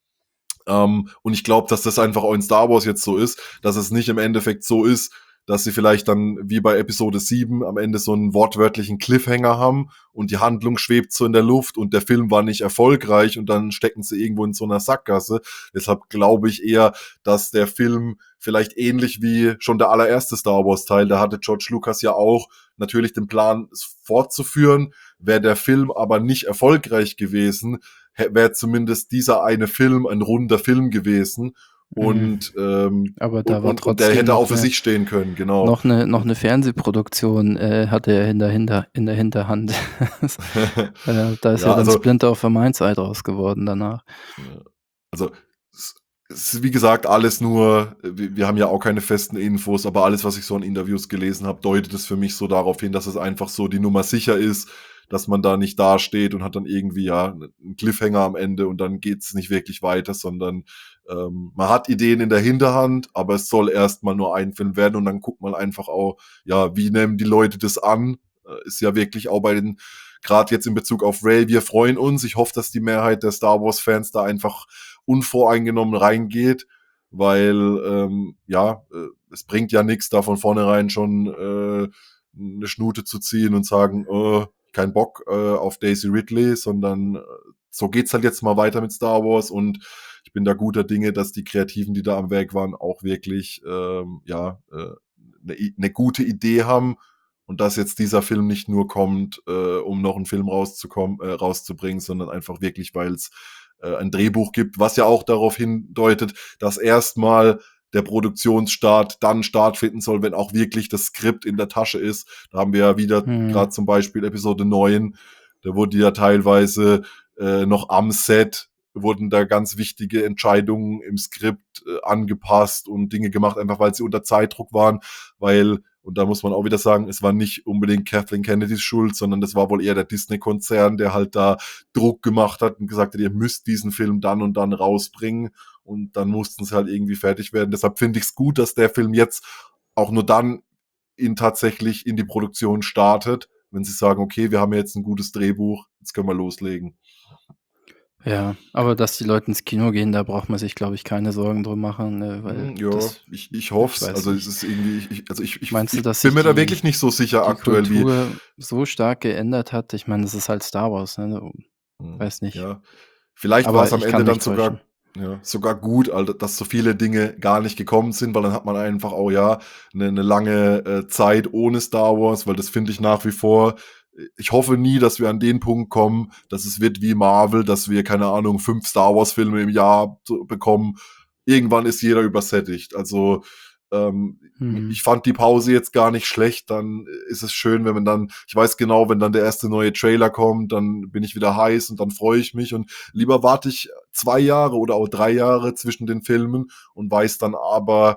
Ähm, und ich glaube, dass das einfach auch in Star Wars jetzt so ist, dass es nicht im Endeffekt so ist, dass sie vielleicht dann wie bei Episode sieben am Ende so 'n wortwörtlichen Cliffhanger haben und die Handlung schwebt so in der Luft und der Film war nicht erfolgreich und dann stecken sie irgendwo in so 'ner Sackgasse. Deshalb glaube ich eher, dass der Film vielleicht ähnlich wie schon der allererste Star-Wars-Teil, da hatte George Lucas ja auch natürlich den Plan, es fortzuführen. Wäre der Film aber nicht erfolgreich gewesen, hä wäre zumindest dieser eine Film ein runder Film gewesen Mhm. und, ähm, Aber und da war und und der trotzdem hätte auch noch für 'ne sich stehen können, genau. noch 'ne noch Und 'ne Fernsehproduktion, äh, hatte er in der Hinter in der Hinterhand. Äh, da ist ja Ja, dann also Splinter of the Mind's Eye draus geworden danach. Ja. Also, es es ist wie gesagt alles nur wir wir haben ja auch keine festen Infos, aber alles, was ich so in Interviews gelesen habe, deutet es für mich so darauf hin, dass es einfach so die Nummer sicher ist, dass man da nicht dasteht und hat dann irgendwie, ja, 'n 'n Cliffhanger am Ende und dann geht's nicht wirklich weiter, sondern, ähm, man hat Ideen in der Hinterhand, aber es soll erst mal nur ein Film werden und dann guckt man einfach auch, ja, wie nehmen die Leute das an? Äh, ist ja wirklich auch bei den grad jetzt in Bezug auf Rey, wir freuen uns. Ich hoffe, dass die Mehrheit der Star-Wars-Fans da einfach unvoreingenommen reingeht, weil, ähm, ja, äh, es bringt ja nix, da von vornherein schon, äh, 'ne Schnute zu ziehen und sagen: „Äh, kein Bock, äh, auf Daisy Ridley“, sondern, äh, so geht's halt jetzt mal weiter mit Star Wars und ich bin da guter Dinge, dass die Kreativen, die da am Werk waren, auch wirklich, ähm, ja, äh, 'ne I 'ne gute Idee haben und dass jetzt dieser Film nicht nur kommt, äh, um noch 'n Film rauszukommen äh, rauszubringen, sondern einfach wirklich, weil's, äh, ein Drehbuch gibt, was ja auch darauf hindeutet, dass erst mal der Produktionsstart dann stattfinden soll, wenn auch wirklich das Skript in der Tasche ist. Da haben wir ja wieder Mhm. grad zum Beispiel Episode neun, da wurde ja teilweise, äh, noch am Set wurden da ganz wichtige Entscheidungen im Skript, äh, angepasst und Dinge gemacht, einfach weil sie unter Zeitdruck waren, weil und da muss man auch wieder sagen, es war nicht unbedingt Kathleen Kennedys Schuld, sondern das war wohl eher der Disney-Konzern, der halt da Druck gemacht hat und gesagt hat: „Ihr müsst diesen Film dann und dann rausbringen.“ Und dann mussten sie halt irgendwie fertig werden. Deshalb finde ich's gut, dass der Film jetzt auch nur dann in tatsächlich in die Produktion startet, wenn sie sagen: „Okay, wir haben jetzt 'n gutes Drehbuch, jetzt können wir loslegen.“ Ja, aber dass die Leute ins Kino gehen, da braucht man sich, glaube ich, keine Sorgen drum machen, ne, weil Hm, ja, das ich ich hoffe ich es. weiß Also, es nicht. ist irgendwie ich ich also, ich ich Meinst du, ich dass bin sich mir da die wirklich nicht so sicher die aktuell wie Kultur so stark geändert hat? Ich meine, das ist halt Star Wars, ne? Mhm, Weiß nicht. ja. Vielleicht war's Aber am ich Ende kann dann mich täuschen. sogar ja, sogar gut, al dass so viele Dinge gar nicht gekommen sind, weil dann hat man einfach auch, ja, 'ne 'ne lange, äh, Zeit ohne Star Wars, weil das finde ich nach wie vor äh, ich hoffe nie, dass wir an den Punkt kommen, dass es wird wie Marvel, dass wir, keine Ahnung, fünf Star-Wars-Filme im Jahr so bekommen. Irgendwann ist jeder übersättigt. Also, ähm, i Mhm. ich fand die Pause jetzt gar nicht schlecht, dann ist es schön, wenn man dann ich weiß genau, wenn dann der erste neue Trailer kommt, dann bin ich wieder heiß und dann freue ich mich und lieber warte ich zwei Jahre oder auch drei Jahre zwischen den Filmen und weiß dann aber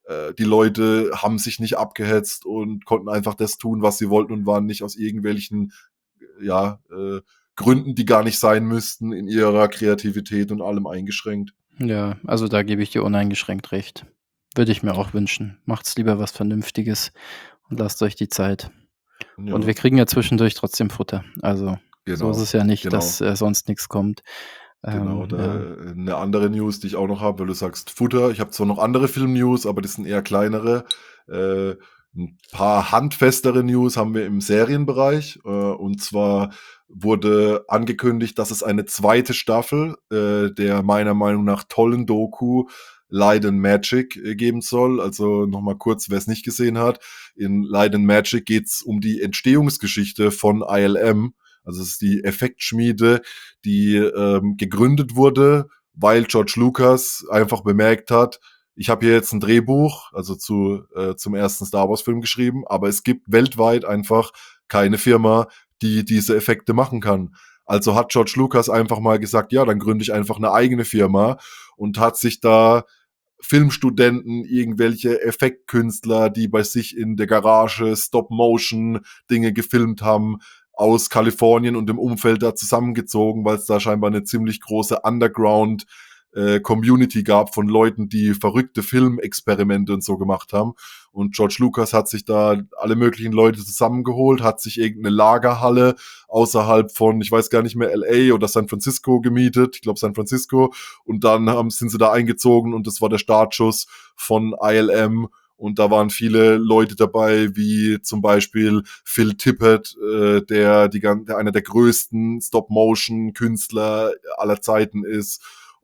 äh, die Leute haben sich nicht abgehetzt und konnten einfach das tun, was sie wollten und waren nicht aus irgendwelchen ja, äh, Gründen, die gar nicht sein müssten, in ihrer Kreativität und allem eingeschränkt. Ja, also da gebe ich dir uneingeschränkt recht. Würde ich mir auch wünschen. Macht's lieber was Vernünftiges und lasst euch die Zeit. Und wir Ja, kriegen ja zwischendurch trotzdem Futter. Also, so ist genau, es ja nicht, dass, genau. äh, sonst nix kommt. Genau, Ähm, da ja. äh, 'ne andere News, die ich auch noch habe, weil du sagst Futter. Ich habe zwar noch andere Film-News, aber das sind eher kleinere. Äh, 'n paar handfestere News haben wir im Serienbereich. Äh, und zwar wurde angekündigt, dass es eine zweite Staffel, äh, der meiner Meinung nach tollen Doku Light and Magic, äh, geben soll. Also, noch mal kurz, wer's nicht gesehen hat. In Light and Magic geht's um die Entstehungsgeschichte von I L M. Also, es ist die Effektschmiede, die ähm, gegründet wurde, weil George Lucas einfach bemerkt hat, ich habe hier jetzt ein Drehbuch, also zu, äh, zum ersten Star Wars Film geschrieben, aber es gibt weltweit einfach keine Firma, die diese Effekte machen kann. Also hat George Lucas einfach mal gesagt, ja, dann gründe ich einfach eine eigene Firma und hat sich da Filmstudenten, irgendwelche Effektkünstler, die bei sich in der Garage Stop-Motion-Dinge gefilmt haben, aus Kalifornien und dem Umfeld da zusammengezogen, weil es da scheinbar eine ziemlich große Underground äh, Community gab von Leuten, die verrückte Filmexperimente und so gemacht haben. Und George Lucas hat sich da alle möglichen Leute zusammengeholt, hat sich irgendeine Lagerhalle außerhalb von, ich weiß gar nicht mehr, L A oder San Francisco gemietet, ich glaube San Francisco, und dann haben, sind sie da eingezogen und das war der Startschuss von I L M. Und da waren viele Leute dabei, wie zum Beispiel Phil Tippett, äh, der, die, der einer der größten Stop-Motion-Künstler aller Zeiten ist.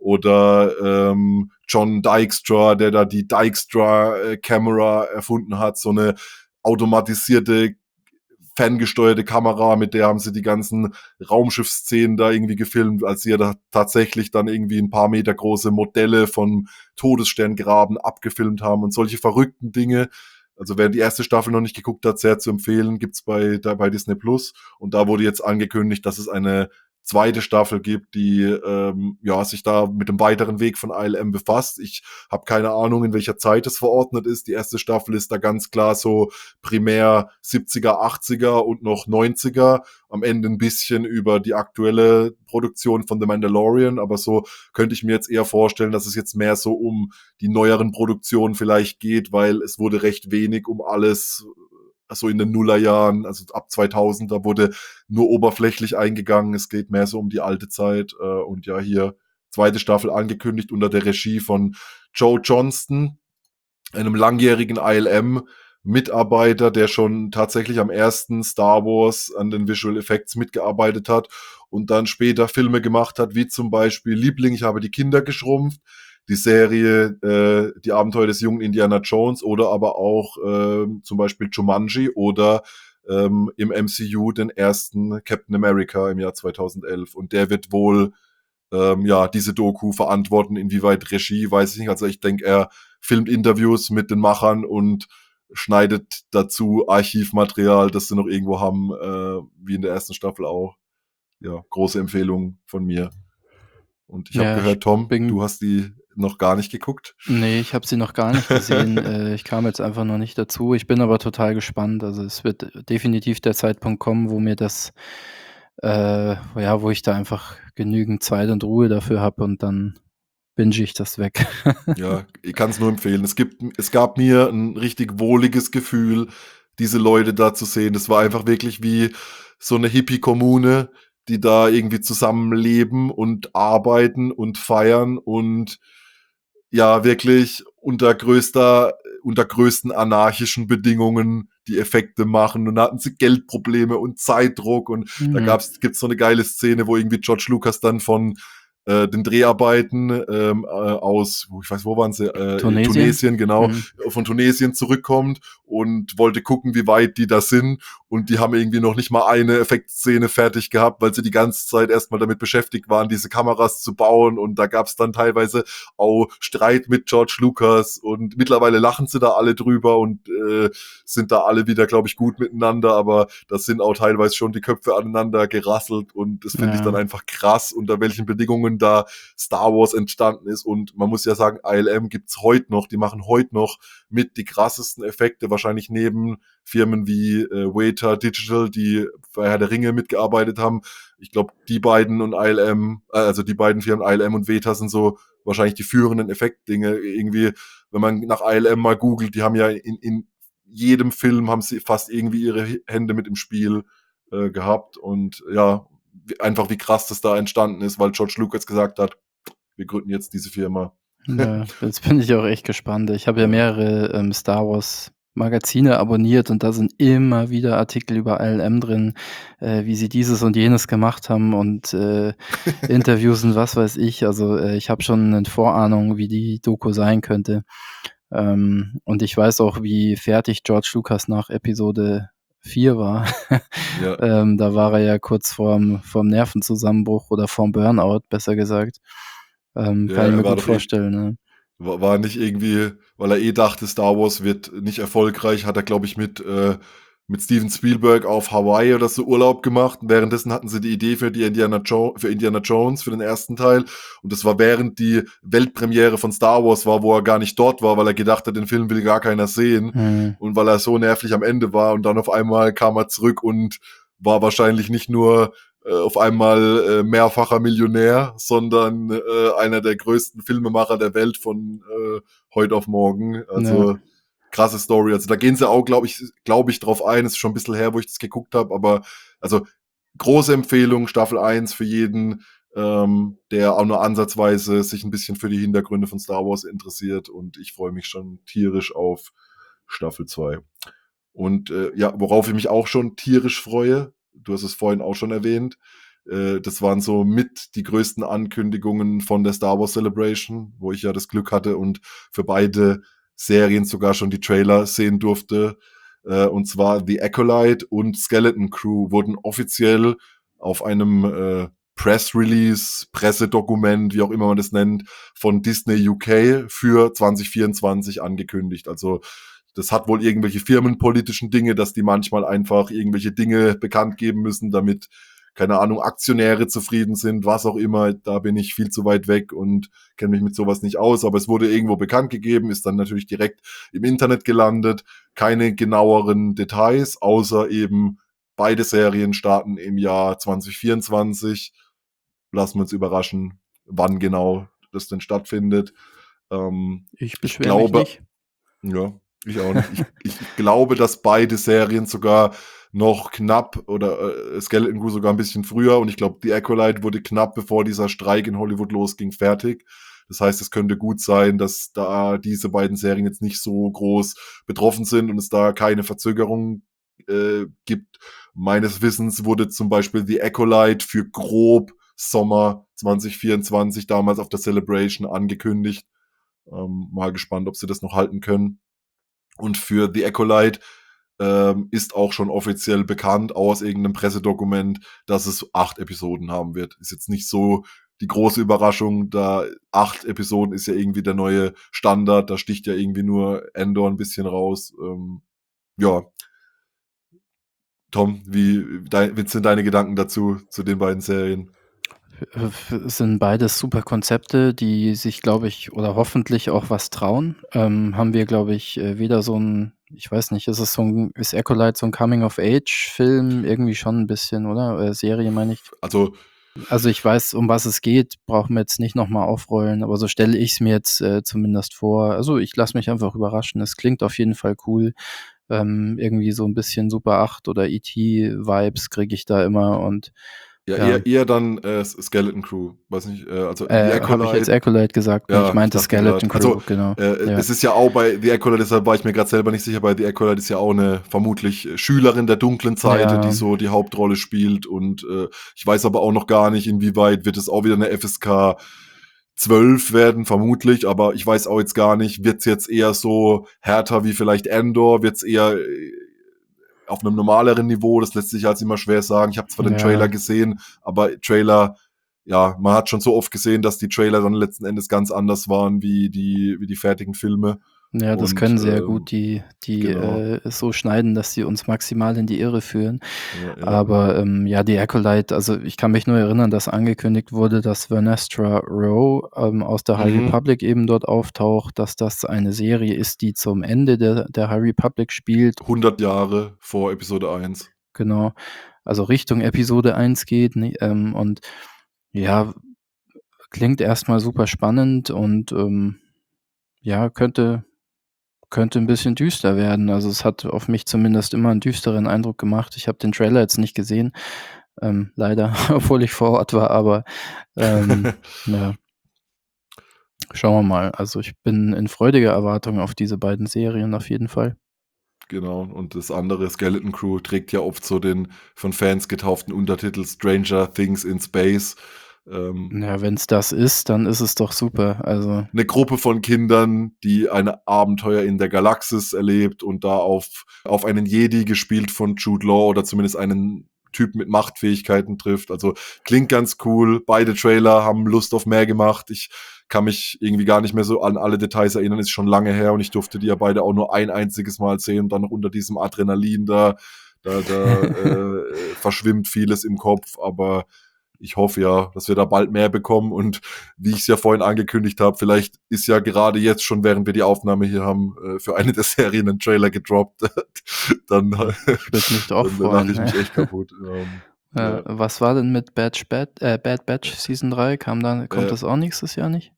Oder ähm, John Dykstra, der da die Dykstra-Camera erfunden hat, so eine automatisierte ferngesteuerte Kamera, mit der haben sie die ganzen Raumschiffsszenen da irgendwie gefilmt, als sie ja da tatsächlich dann irgendwie ein paar Meter große Modelle von Todessterngraben abgefilmt haben und solche verrückten Dinge. Also wer die erste Staffel noch nicht geguckt hat, sehr zu empfehlen, gibt's bei, da bei Disney Plus. Und da wurde jetzt angekündigt, dass es eine zweite Staffel gibt, die ähm, ja sich da mit dem weiteren Weg von I L M befasst. Ich habe keine Ahnung, in welcher Zeit es verordnet ist. Die erste Staffel ist da ganz klar so primär siebziger, achtziger und noch neunziger. Am Ende ein bisschen über die aktuelle Produktion von The Mandalorian, aber so könnte ich mir jetzt eher vorstellen, dass es jetzt mehr so um die neueren Produktionen vielleicht geht, weil es wurde recht wenig um alles so in den Nullerjahren, also ab zweitausend, da wurde nur oberflächlich eingegangen. Es geht mehr so um die alte Zeit. Äh, und ja, hier zweite Staffel angekündigt unter der Regie von Joe Johnston, einem langjährigen I L M-Mitarbeiter, der schon tatsächlich am ersten Star Wars an den Visual Effects mitgearbeitet hat und dann später Filme gemacht hat, wie zum Beispiel Liebling, ich habe die Kinder geschrumpft, die Serie äh, Die Abenteuer des jungen Indiana Jones oder aber auch äh, zum Beispiel Jumanji oder ähm, im M C U den ersten Captain America im Jahr zweitausendelf. Und der wird wohl ähm, ja diese Doku verantworten. Inwieweit Regie, weiß ich nicht. Also ich denke, er filmt Interviews mit den Machern und schneidet dazu Archivmaterial, das sie noch irgendwo haben, äh, wie in der ersten Staffel auch. Ja, große Empfehlung von mir. Und ich habe Ja, ich gehört, Tom, bin du hast die noch gar nicht geguckt. ne, ich habe sie noch gar nicht gesehen. Äh, ich kam jetzt einfach noch nicht dazu. Ich bin aber total gespannt. Also, es wird definitiv der Zeitpunkt kommen, wo mir das äh, ja, wo ich da einfach genügend Zeit und Ruhe dafür habe und dann binge ich das weg. Ja, ich kann es nur empfehlen. Es gibt, es gab mir ein richtig wohliges Gefühl, diese Leute da zu sehen. Das war einfach wirklich wie so eine Hippie-Kommune, die da irgendwie zusammenleben und arbeiten und feiern und ja, wirklich unter größter unter größten anarchischen Bedingungen die Effekte machen und da hatten sie Geldprobleme und Zeitdruck und da Mhm. gab's gibt's so eine geile Szene, wo irgendwie George Lucas dann von äh, den Dreharbeiten ähm, äh, aus, wo ich weiß, wo waren sie? Äh, Tunesien? Tunesien, genau, Mhm. von Tunesien zurückkommt und wollte gucken, wie weit die da sind. Und die haben irgendwie noch nicht mal eine Effektszene fertig gehabt, weil sie die ganze Zeit erstmal damit beschäftigt waren, diese Kameras zu bauen. Und da gab es dann teilweise auch Streit mit George Lucas. Und mittlerweile lachen sie da alle drüber und äh, sind da alle wieder, glaube ich, gut miteinander. Aber das sind auch teilweise schon die Köpfe aneinander gerasselt. Und das finde ich dann Ja. einfach krass, unter welchen Bedingungen da Star Wars entstanden ist. Und man muss ja sagen, I L M gibt's heute noch. Die machen heute noch mit die krassesten Effekte, wahrscheinlich neben Firmen wie äh, Weta Digital, die bei Herr der Ringe mitgearbeitet haben. Ich glaube, die beiden und I L M, äh, also die beiden Firmen I L M und Weta sind so wahrscheinlich die führenden Effektdinge. Irgendwie, wenn man nach I L M mal googelt, die haben ja in, in jedem Film haben sie fast irgendwie ihre Hände mit im Spiel äh, gehabt. Und ja, wie, einfach wie krass das da entstanden ist, weil George Lucas gesagt hat, wir gründen jetzt diese Firma. Ja, jetzt bin ich auch echt gespannt. Ich habe ja Ja. mehrere ähm, Star Wars Magazine abonniert und da sind immer wieder Artikel über I L M drin, äh, wie sie dieses und jenes gemacht haben und äh, Interviews und was weiß ich. Also äh, ich habe schon eine Vorahnung, wie die Doku sein könnte. Ähm, und ich weiß auch, wie fertig George Lucas nach Episode vier war. Ja. ähm, da war er ja kurz vorm, vorm Nervenzusammenbruch oder vorm Burnout, besser gesagt. Ähm, Ja, kann ich er mir war gut doch eh, vorstellen. Ne? war, war nicht irgendwie, weil er eh dachte, Star Wars wird nicht erfolgreich, hat er, glaube ich, mit, äh, mit Steven Spielberg auf Hawaii oder so Urlaub gemacht. Und währenddessen hatten sie die Idee für die Indiana, jo für Indiana Jones, für den ersten Teil. Und das war während die Weltpremiere von Star Wars war, wo er gar nicht dort war, weil er gedacht hat, den Film will gar keiner sehen. Hm. Und weil er so nervlich am Ende war. Und dann auf einmal kam er zurück und war wahrscheinlich nicht nur äh, auf einmal äh, mehrfacher Millionär, sondern äh, einer der größten Filmemacher der Welt von äh, heute auf morgen. Also Ja. krasse Story. Also da gehen sie auch, glaube ich, glaube ich, drauf ein. Es ist schon ein bisschen her, wo ich das geguckt habe, aber also große Empfehlung, Staffel eins für jeden, ähm, der auch nur ansatzweise sich ein bisschen für die Hintergründe von Star Wars interessiert. Und ich freue mich schon tierisch auf Staffel zwei. Und äh, ja, worauf ich mich auch schon tierisch freue, du hast es vorhin auch schon erwähnt, äh, das waren so mit die größten Ankündigungen von der Star Wars Celebration, wo ich ja das Glück hatte und für beide Serien sogar schon die Trailer sehen durfte. Äh, und zwar The Acolyte und Skeleton Crew wurden offiziell auf einem äh, Press Release, Pressedokument, wie auch immer man das nennt, von Disney U K für zwanzig vierundzwanzig angekündigt. Also das hat wohl irgendwelche firmenpolitischen Dinge, dass die manchmal einfach irgendwelche Dinge bekannt geben müssen, damit, keine Ahnung, Aktionäre zufrieden sind, was auch immer. Da bin ich viel zu weit weg und kenne mich mit sowas nicht aus. Aber es wurde irgendwo bekannt gegeben, ist dann natürlich direkt im Internet gelandet. Keine genaueren Details, außer eben beide Serien starten im Jahr zwanzig vierundzwanzig. Lassen wir uns überraschen, wann genau das denn stattfindet. Ähm, Ich ich beschwere mich glaube, nicht. ja, ich auch nicht. Ich, ich glaube, dass beide Serien sogar noch knapp oder äh, Skeleton Crew sogar ein bisschen früher und ich glaube, The Acolyte wurde knapp bevor dieser Streik in Hollywood losging fertig. Das heißt, es könnte gut sein, dass da diese beiden Serien jetzt nicht so groß betroffen sind und es da keine Verzögerung äh, gibt. Meines Wissens wurde zum Beispiel The Acolyte für grob Sommer zwanzig vierundzwanzig damals auf der Celebration angekündigt. Ähm, mal gespannt, ob sie das noch halten können. Und für The Acolyte ähm, ist auch schon offiziell bekannt aus irgendeinem Pressedokument, dass es acht Episoden haben wird. Ist jetzt nicht so die große Überraschung, da acht Episoden ist ja irgendwie der neue Standard, da sticht ja irgendwie nur Endor ein bisschen raus. Ähm, ja, Tom, wie, dein, wie sind deine Gedanken dazu, zu den beiden Serien? Äh, Es sind beides super Konzepte, die sich, glaube ich, oder hoffentlich auch was trauen. Ähm, haben wir, glaube ich, äh, weder so ein, ich weiß nicht, ist es so ein, ist Acolyte so ein Coming-of-Age-Film? Irgendwie schon ein bisschen, oder? Äh, Serie meine ich. Also, Also ich weiß, um was es geht, brauchen wir jetzt nicht nochmal aufrollen, aber so stelle ich es mir jetzt äh, zumindest vor. Also ich lasse mich einfach überraschen. Es klingt auf jeden Fall cool. Ähm, irgendwie so ein bisschen Super acht oder E T-Vibes kriege ich da immer und ja, ja, eher, eher dann äh, Skeleton Crew, weiß nicht, äh, also The äh, habe ich jetzt Acolyte. Acolyte gesagt? Nee, ich Ja, ich meinte dachte Skeleton gerade. Also, Crew, genau. äh, Ja, es ist ja auch bei The Acolyte, deshalb war ich mir gerade selber nicht sicher, bei The Acolyte ist ja auch eine vermutlich äh, Schülerin der dunklen Seite, die ja, so die Hauptrolle spielt. Und äh, ich weiß aber auch noch gar nicht, inwieweit wird es auch wieder eine F S K zwölf werden, vermutlich, aber ich weiß auch jetzt gar nicht, wird's jetzt eher so härter wie vielleicht Andor, wird's eher äh, auf einem normaleren Niveau, das lässt sich halt immer schwer sagen. Ich habe zwar den Trailer Ja. gesehen, aber Trailer, ja, man hat schon so oft gesehen, dass die Trailer dann letzten Endes ganz anders waren wie die, wie die fertigen Filme. Ja, das Und können sie ja ähm, gut, die die, genau. äh, es so schneiden, dass sie uns maximal in die Irre führen. Ja, ja. Aber, ähm, ja, die Acolyte, also, ich kann mich nur erinnern, dass angekündigt wurde, dass Vernestra Rowe, ähm, aus der High Mhm. Republic eben dort auftaucht, dass das eine Serie ist, die zum Ende der der High Republic spielt. hundert Jahre vor Episode eins. Genau, also Richtung Episode eins geht, ne, ähm, und ja, klingt erst mal super spannend und, ähm, ja, könnte könnte 'n bisschen düster werden. Also, es hat auf mich zumindest immer 'n düsteren Eindruck gemacht. Ich habe den Trailer jetzt nicht gesehen, ähm, leider, obwohl ich vor Ort war, aber, ähm, ja. Schauen wir mal. Also, ich bin in freudiger Erwartung auf diese beiden Serien auf jeden Fall. Genau, und das andere, Skeleton Crew, trägt ja oft so den von Fans getauften Untertitel Stranger Things in Space. Ähm Ja, wenn's das ist, dann ist es doch super, also 'Ne Gruppe von Kindern, die ein Abenteuer in der Galaxis erlebt und da auf auf einen Jedi, gespielt von Jude Law, oder zumindest einen Typen mit Machtfähigkeiten trifft. Also, klingt ganz cool. Beide Trailer haben Lust auf mehr gemacht. Ich kann mich irgendwie gar nicht mehr so an alle Details erinnern, ist schon lange her und ich durfte die ja beide auch nur ein einziges Mal sehen und dann noch unter diesem Adrenalin da da da, äh, verschwimmt vieles im Kopf, aber ich hoffe ja, dass wir da bald mehr bekommen und wie ich's ja vorhin angekündigt habe, vielleicht ist ja gerade jetzt schon, während wir die Aufnahme hier haben, äh, für eine der Serien 'n Trailer gedroppt. Dann Hm, ich würde mich auch dann lache freuen, ich ne? mich echt kaputt. Ähm, Äh, ja. was war denn mit Batch Bad äh, Bad Batch Season drei? Kam da kommt Äh das auch nächstes Jahr nicht?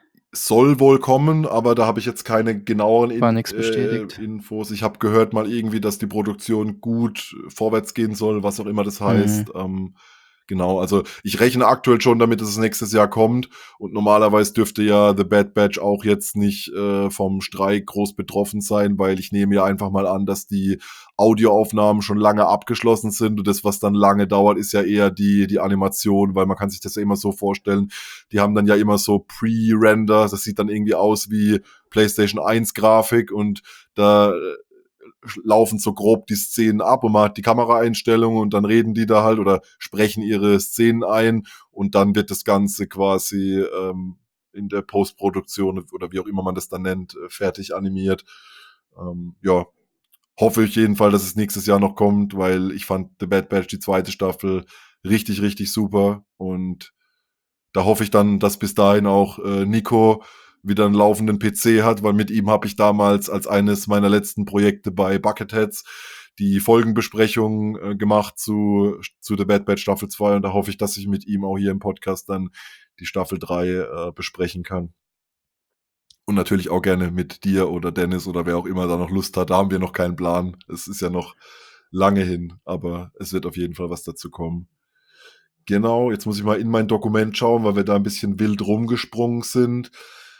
soll wohl kommen, aber da habe ich jetzt keine genaueren War In nix äh, bestätigt. Infos. Ich habe gehört mal irgendwie, dass die Produktion gut vorwärts gehen soll, was auch immer das Mhm. heißt. Ähm, genau, also ich rechne aktuell schon damit, dass es nächstes Jahr kommt und normalerweise dürfte ja The Bad Batch auch jetzt nicht, äh, vom Streik groß betroffen sein, weil ich nehme ja einfach mal an, dass die Audioaufnahmen schon lange abgeschlossen sind und das, was dann lange dauert, ist ja eher die die Animation, weil man kann sich das ja immer so vorstellen, die haben dann ja immer so Pre-Render, das sieht dann irgendwie aus wie PlayStation eins Grafik und da, äh, laufen so grob die Szenen ab und man hat die Kameraeinstellungen und dann reden die da halt oder sprechen ihre Szenen ein und dann wird das Ganze quasi, ähm, in der Postproduktion oder wie auch immer man das dann nennt, äh, fertig animiert. Ähm, ja, hoffe ich jeden Fall, dass es nächstes Jahr noch kommt, weil ich fand The Bad Batch, die zweite Staffel, richtig, richtig super und da hoffe ich dann, dass bis dahin auch, äh, Nico wieder 'n laufenden P C hat, weil mit ihm habe ich damals als eines meiner letzten Projekte bei Bucketheads die Folgenbesprechung, äh, gemacht zu zu The Bad Batch Staffel zwei und da hoffe ich, dass ich mit ihm auch hier im Podcast dann die Staffel drei, äh, besprechen kann. Und natürlich auch gerne mit dir oder Dennis oder wer auch immer da noch Lust hat. Da haben wir noch keinen Plan. Es ist ja noch lange hin, aber es wird auf jeden Fall was dazu kommen. Genau, jetzt muss ich mal in mein Dokument schauen, weil wir da 'n bisschen wild rumgesprungen sind.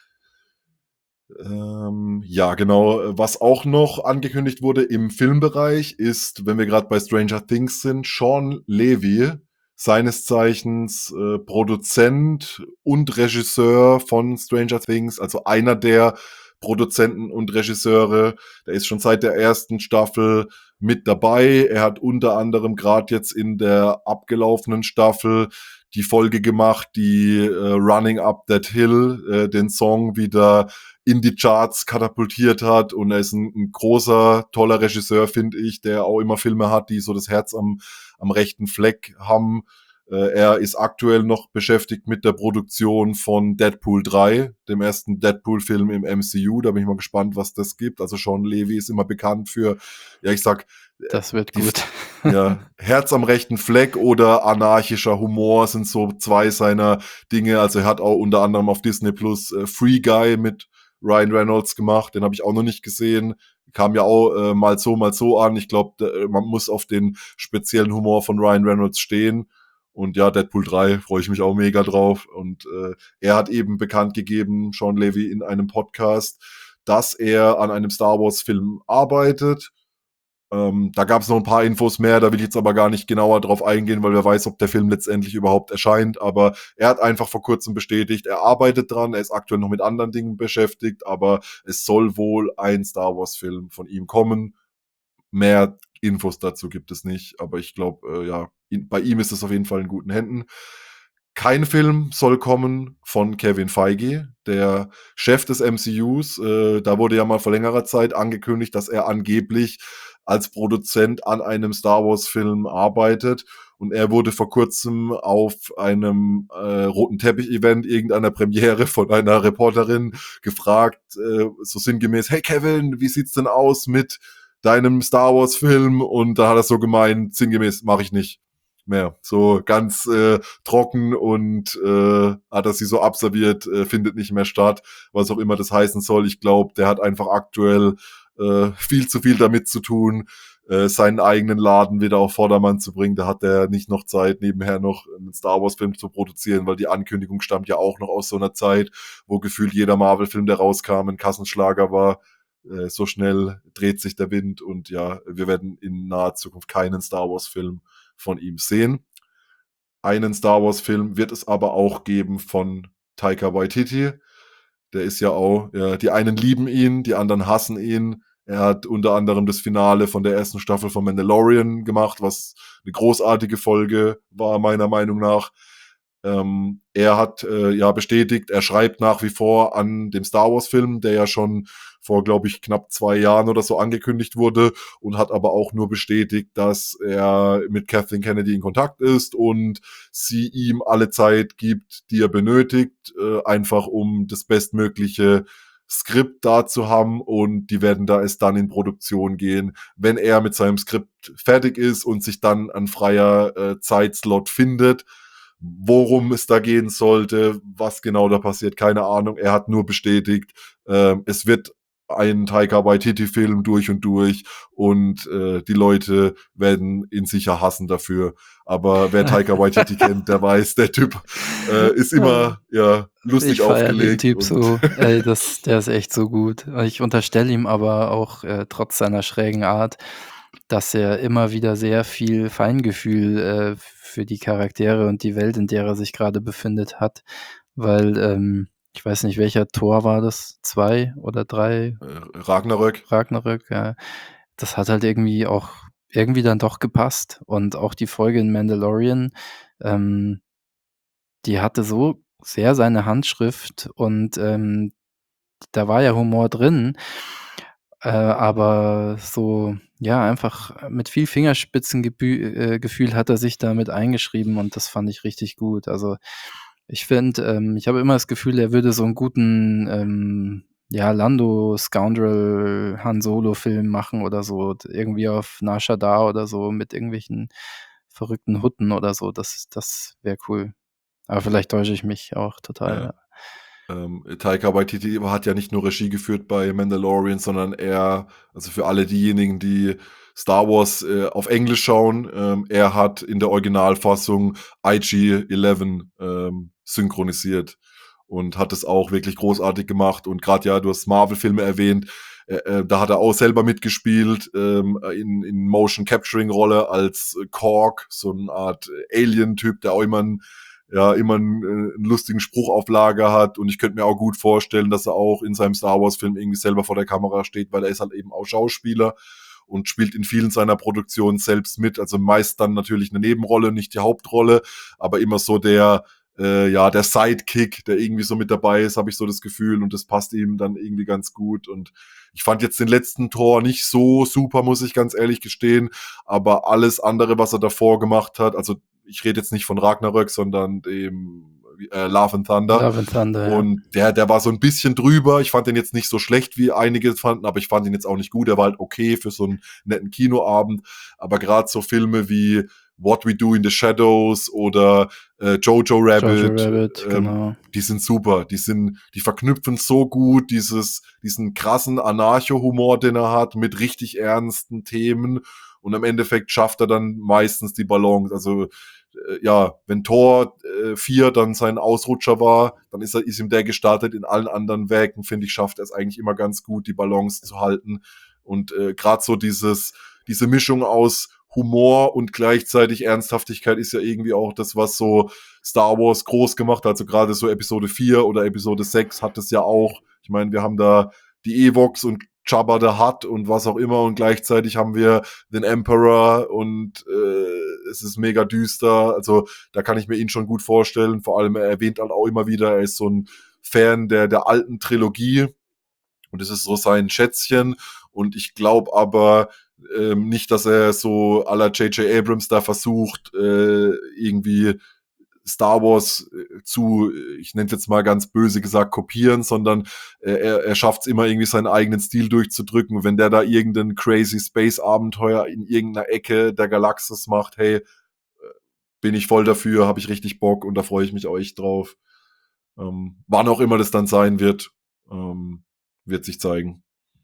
Ähm, ja, genau. Äh, was auch noch angekündigt wurde im Filmbereich ist, wenn wir grad bei Stranger Things sind, Shawn Levy, seines Zeichens, äh, Produzent und Regisseur von Stranger Things, also einer der Produzenten und Regisseure. Der ist schon seit der ersten Staffel mit dabei. Er hat unter anderem grad jetzt in der abgelaufenen Staffel die Folge gemacht, die, äh, „Running Up That Hill“, äh, den Song wieder in die Charts katapultiert hat und er ist 'n 'n großer, toller Regisseur, finde ich, der auch immer Filme hat, die so das Herz am am rechten Fleck haben. Äh, er ist aktuell noch beschäftigt mit der Produktion von Deadpool drei, dem ersten Deadpool-Film im M C U. Da bin ich mal gespannt, was das gibt. Also, Shawn Levy ist immer bekannt für, ja, ich sage, äh, Das wird die f gut. ja, Herz am rechten Fleck oder anarchischer Humor sind so zwei seiner Dinge. Also, er hat auch unter anderem auf Disney Plus, äh, Free Guy mit Ryan Reynolds gemacht. Den habe ich auch noch nicht gesehen. Kam ja auch, äh, mal so, mal so an. Ich glaube, d man muss auf den speziellen Humor von Ryan Reynolds stehen. Und ja, Deadpool drei freue ich mich auch mega drauf. Und, äh, er hat eben bekannt gegeben, Shawn Levy, in einem Podcast, dass er an einem Star-Wars-Film arbeitet Ähm, da gab es noch ein paar Infos mehr, da will ich jetzt aber gar nicht genauer drauf eingehen, weil wer weiß, ob der Film letztendlich überhaupt erscheint. Aber er hat einfach vor kurzem bestätigt, er arbeitet dran, er ist aktuell noch mit anderen Dingen beschäftigt, aber es soll wohl ein Star Wars-Film von ihm kommen. Mehr Infos dazu gibt es nicht, aber ich glaube, äh, ja, ihn, bei ihm ist es auf jeden Fall in guten Händen. Kein Film soll kommen von Kevin Feige, der Chef des M C Us. Äh, da wurde ja mal vor längerer Zeit angekündigt, dass er angeblich als Produzent an einem Star Wars-Film arbeitet. Und er wurde vor kurzem auf einem äh, roten Teppich-Event irgendeiner Premiere von einer Reporterin gefragt, äh, so sinngemäß, hey Kevin, wie sieht's denn aus mit deinem Star Wars-Film? Und da hat er so gemeint, sinngemäß, mache ich nicht mehr. So ganz äh, trocken und äh, hat er sie so abserviert, äh, findet nicht mehr statt, was auch immer das heißen soll. Ich glaube, der hat einfach aktuell äh, viel zu viel damit zu tun, äh, seinen eigenen Laden wieder auf Vordermann zu bringen. Da hat er nicht noch Zeit, nebenher noch einen Star Wars-Film zu produzieren, weil die Ankündigung stammt ja auch noch aus so einer Zeit, wo gefühlt jeder Marvel-Film, der rauskam, ein Kassenschlager war. Äh, so schnell dreht sich der Wind und ja, wir werden in naher Zukunft keinen Star Wars-Film von ihm sehen. Einen Star Wars-Film wird es aber auch geben von Taika Waititi. Der ist ja auch, ja, die einen lieben ihn, die anderen hassen ihn. Er hat unter anderem das Finale von der ersten Staffel von Mandalorian gemacht, was eine großartige Folge war, meiner Meinung nach. Ähm, er hat äh, ja bestätigt, er schreibt nach wie vor an dem Star Wars-Film, der ja schon vor, glaube ich, knapp zwei Jahren oder so angekündigt wurde und hat aber auch nur bestätigt, dass er mit Kathleen Kennedy in Kontakt ist und sie ihm alle Zeit gibt, die er benötigt, äh, einfach um das bestmögliche Skript da zu haben und die werden da erst dann in Produktion gehen, wenn er mit seinem Skript fertig ist und sich dann ein freier äh, Zeitslot findet. Worum es da gehen sollte, was genau da passiert, keine Ahnung. Er hat nur bestätigt, äh, es wird ein Taika Waititi-Film durch und durch und äh, die Leute werden ihn sicher hassen dafür. Aber wer Taika Waititi kennt, der weiß, der Typ äh, ist immer ja lustig Ich feiere den aufgelegt. Typ Und so. Ey, das, der ist echt so gut. Ich unterstelle ihm aber auch äh, trotz seiner schrägen Art, dass er immer wieder sehr viel Feingefühl äh, für die Charaktere und die Welt, in der er sich gerade befindet, hat. Weil, ähm, ich weiß nicht, welcher Tor war das? Zwei oder drei? äh, Ragnarök. Ragnarök, ja. Das hat halt irgendwie auch irgendwie dann doch gepasst. Und auch die Folge in Mandalorian, ähm, die hatte so sehr seine Handschrift und, ähm, da war ja Humor drin, äh, aber so, ja, einfach mit viel Fingerspitzengebü äh, Gefühl hat er sich da mit eingeschrieben und das fand ich richtig gut. Also, ich finde, ähm ich habe immer das Gefühl, er würde so 'n guten, ähm, ja, Lando Scoundrel Han Solo-Film machen oder so, d irgendwie auf Nar Shaddaa oder so mit irgendwelchen verrückten Hutten oder so. Das das wäre cool. Aber vielleicht täusche ich mich auch total, Ja. ja. Ähm, Taika Waititi hat ja nicht nur Regie geführt bei Mandalorian, sondern er, also für alle diejenigen, die Star Wars äh, auf Englisch schauen, ähm, er hat in der Originalfassung I G elf ähm, synchronisiert und hat es auch wirklich großartig gemacht. Und gerade ja, du hast Marvel-Filme erwähnt, äh, äh, da hat er auch selber mitgespielt, ähm, in, in Motion Capturing-Rolle als äh, Korg, so eine Art Alien-Typ, der auch immer ein ja, immer einen, äh, einen lustigen Spruch auf Lager hat und ich könnte mir auch gut vorstellen, dass er auch in seinem Star Wars Film irgendwie selber vor der Kamera steht, weil er ist halt eben auch Schauspieler und spielt in vielen seiner Produktionen selbst mit, also meist dann natürlich eine Nebenrolle, nicht die Hauptrolle, aber immer so der äh, ja, der Sidekick, der irgendwie so mit dabei ist, habe ich so das Gefühl und das passt ihm dann irgendwie ganz gut und ich fand jetzt den letzten Tor nicht so super, muss ich ganz ehrlich gestehen, aber alles andere, was er davor gemacht hat, also ich rede jetzt nicht von Ragnarök, sondern dem äh, Love and Thunder. Love and Thunder, ja. Und der, der war so ein bisschen drüber. Ich fand den jetzt nicht so schlecht, wie einige fanden, aber ich fand ihn jetzt auch nicht gut. Er war halt okay für so einen netten Kinoabend. Aber gerade so Filme wie What We Do in the Shadows oder äh, Jojo Rabbit, Jojo Rabbit, ähm, genau. die sind super. Die sind, die verknüpfen so gut dieses, diesen krassen Anarcho-Humor, den er hat, mit richtig ernsten Themen. Und im Endeffekt schafft er dann meistens die Balance. Also äh, ja, wenn Tor äh, vier dann sein Ausrutscher war, dann ist, er, ist ihm der gestartet. In allen anderen Werken, finde ich, schafft er es eigentlich immer ganz gut, die Balance zu halten. Und äh, gerade so dieses, diese Mischung aus Humor und gleichzeitig Ernsthaftigkeit ist ja irgendwie auch das, was so Star Wars groß gemacht hat. Also gerade so Episode vier oder Episode sechs hat es ja auch. Ich meine, wir haben da die Ewoks und Jabba the Hutt und was auch immer und gleichzeitig haben wir den Emperor und äh, es ist mega düster. Also da kann ich mir ihn schon gut vorstellen. Vor allem, er erwähnt halt auch immer wieder, er ist so ein Fan der, der alten Trilogie und es ist so sein Schätzchen. Und ich glaube aber ähm, nicht, dass er so à la J J Abrams da versucht, äh, irgendwie Star Wars äh, zu, ich nenne es jetzt mal ganz böse gesagt, kopieren, sondern äh, er, er schafft es immer irgendwie seinen eigenen Stil durchzudrücken. Wenn der da irgendein crazy Space-Abenteuer in irgendeiner Ecke der Galaxis macht, hey, bin ich voll dafür, habe ich richtig Bock und da freue ich mich auch echt drauf. Ähm, wann auch immer das dann sein wird, ähm, wird sich zeigen.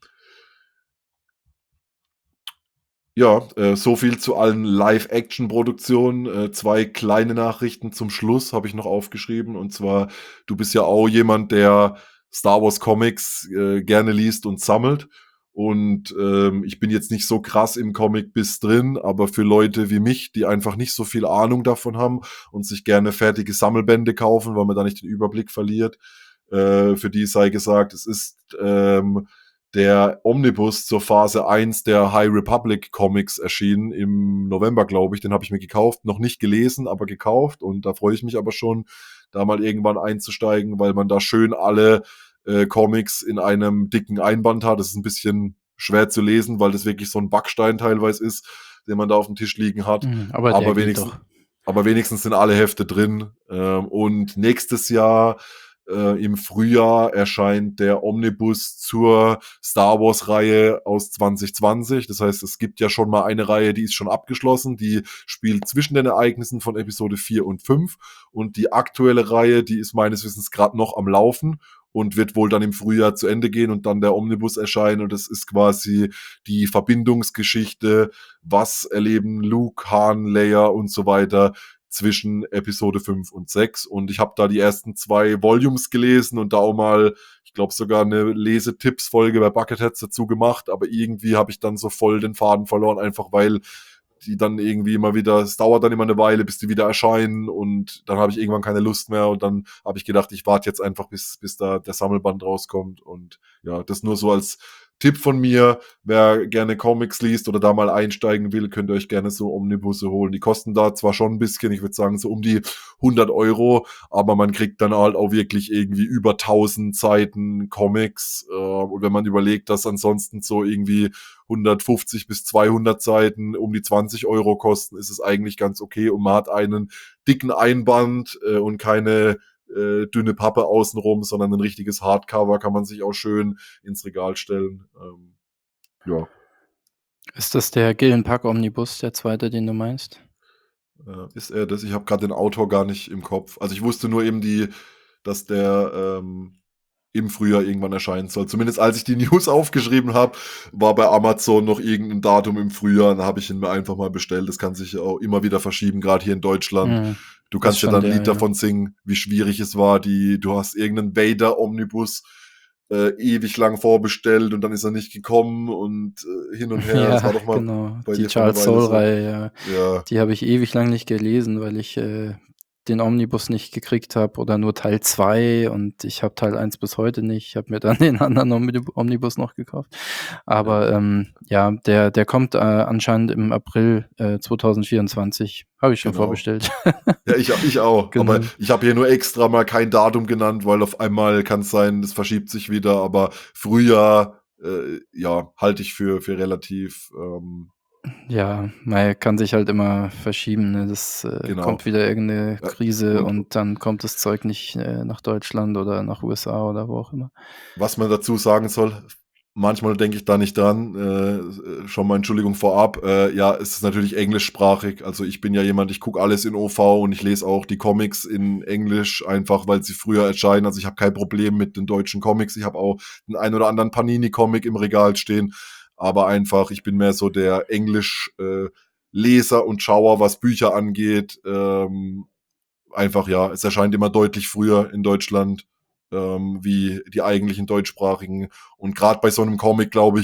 Ja, äh, so viel zu allen Live-Action-Produktionen. Äh, zwei kleine Nachrichten zum Schluss habe ich noch aufgeschrieben. Und zwar, du bist ja auch jemand, der Star Wars Comics äh, gerne liest und sammelt. Und ähm, ich bin jetzt nicht so krass im Comic-Biss drin, aber für Leute wie mich, die einfach nicht so viel Ahnung davon haben und sich gerne fertige Sammelbände kaufen, weil man da nicht den Überblick verliert, äh, für die sei gesagt, es ist ähm, der Omnibus zur Phase eins der High Republic Comics erschienen im November, glaube ich. Den habe ich mir gekauft, noch nicht gelesen, aber gekauft. Und da freue ich mich aber schon, da mal irgendwann einzusteigen, weil man da schön alle äh, Comics in einem dicken Einband hat. Das ist ein bisschen schwer zu lesen, weil das wirklich so ein Backstein teilweise ist, den man da auf dem Tisch liegen hat. Mhm, aber der Aber geht wenigstens, doch. aber wenigstens sind alle Hefte drin. Ähm, und nächstes Jahr äh, im Frühjahr erscheint der Omnibus zur Star Wars Reihe aus zwanzig zwanzig. Das heißt, es gibt ja schon mal eine Reihe, die ist schon abgeschlossen. Die spielt zwischen den Ereignissen von Episode vier und fünf. Und die aktuelle Reihe, die ist meines Wissens gerade noch am Laufen und wird wohl dann im Frühjahr zu Ende gehen und dann der Omnibus erscheinen. Und das ist quasi die Verbindungsgeschichte. Was erleben Luke, Han, Leia und so weiter zwischen Episode fünf und sechs. Und ich habe da die ersten zwei Volumes gelesen und da auch mal, ich glaube, sogar eine Lesetipps-Folge bei Bucketheads dazu gemacht. Aber irgendwie habe ich dann so voll den Faden verloren, einfach weil die dann irgendwie immer wieder, es dauert dann immer eine Weile, bis die wieder erscheinen und dann habe ich irgendwann keine Lust mehr und dann habe ich gedacht, ich warte jetzt einfach, bis, bis da der Sammelband rauskommt und ja, das nur so als Tipp von mir, wer gerne Comics liest oder da mal einsteigen will, könnt ihr euch gerne so Omnibusse holen. Die kosten da zwar schon ein bisschen, ich würde sagen so um die hundert Euro, aber man kriegt dann halt auch wirklich irgendwie über tausend Seiten Comics äh, und wenn man überlegt, dass ansonsten so irgendwie hundertfünfzig bis zweihundert Seiten um die zwanzig Euro kosten, ist es eigentlich ganz okay und man hat einen dicken Einband äh, und keine äh, dünne Pappe außenrum, sondern ein richtiges Hardcover kann man sich auch schön ins Regal stellen. Ähm, ja. Ist das der Gillen Park Omnibus, der zweite, den du meinst? Äh, ist er das? Ich habe gerade den Autor gar nicht im Kopf. Also ich wusste nur eben die, dass der ähm, im Frühjahr irgendwann erscheinen soll. Zumindest als ich die News aufgeschrieben habe, war bei Amazon noch irgendein Datum im Frühjahr. Da habe ich ihn mir einfach mal bestellt. Das kann sich auch immer wieder verschieben, gerade hier in Deutschland. Mhm, Du das ist kannst ja schon dann ein der, Lied ja. davon singen, wie schwierig es war. Die, du hast irgendeinen Vader-Omnibus äh, ewig lang vorbestellt und dann ist er nicht gekommen und äh, hin und her. Das war Ja, doch mal genau. bei Die dir vor einer Charles Weile so. Soule-Reihe, ja. Ja, Die habe ich ewig lang nicht gelesen, weil ich, äh, den Omnibus nicht gekriegt habe oder nur Teil zwei und ich habe Teil eins bis heute nicht. Ich habe mir dann den anderen Omnib Omnibus noch gekauft. ja. Aber, ähm, ja, der der kommt, äh, anscheinend im April, äh, zwanzig vierundzwanzig. Habe ich schon Genau. vorbestellt. Ja, ich, ich auch. Aber Genau. ich habe hier nur extra mal kein Datum genannt, weil auf einmal kann es sein, das verschiebt sich wieder. Aber Frühjahr, äh, ja, halte ich für, für relativ, ähm, Ja, mei kann sich halt immer verschieben, ne? Das, äh, genau. kommt wieder irgend 'ne Äh, Krise Und und dann kommt das Zeug nicht, äh, nach Deutschland oder nach U S A oder wo auch immer. was man dazu sagen soll, manchmal denke ich da nicht dran, äh, schon mal Entschuldigung vorab. Äh, ja, es ist natürlich englischsprachig. Also ich bin ja jemand, ich gucke alles in O V und ich lese auch die Comics in Englisch, einfach weil sie früher erscheinen. Also ich habe kein Problem mit den deutschen Comics. Ich habe auch den ein oder anderen Panini-Comic im Regal stehen. Aber einfach, ich bin mehr so der Englisch äh, Leser und Schauer, was Bücher angeht. Ähm, einfach ja, es erscheint immer deutlich früher in Deutschland ähm, wie die eigentlichen deutschsprachigen. Und gerade bei so einem Comic, glaube ich,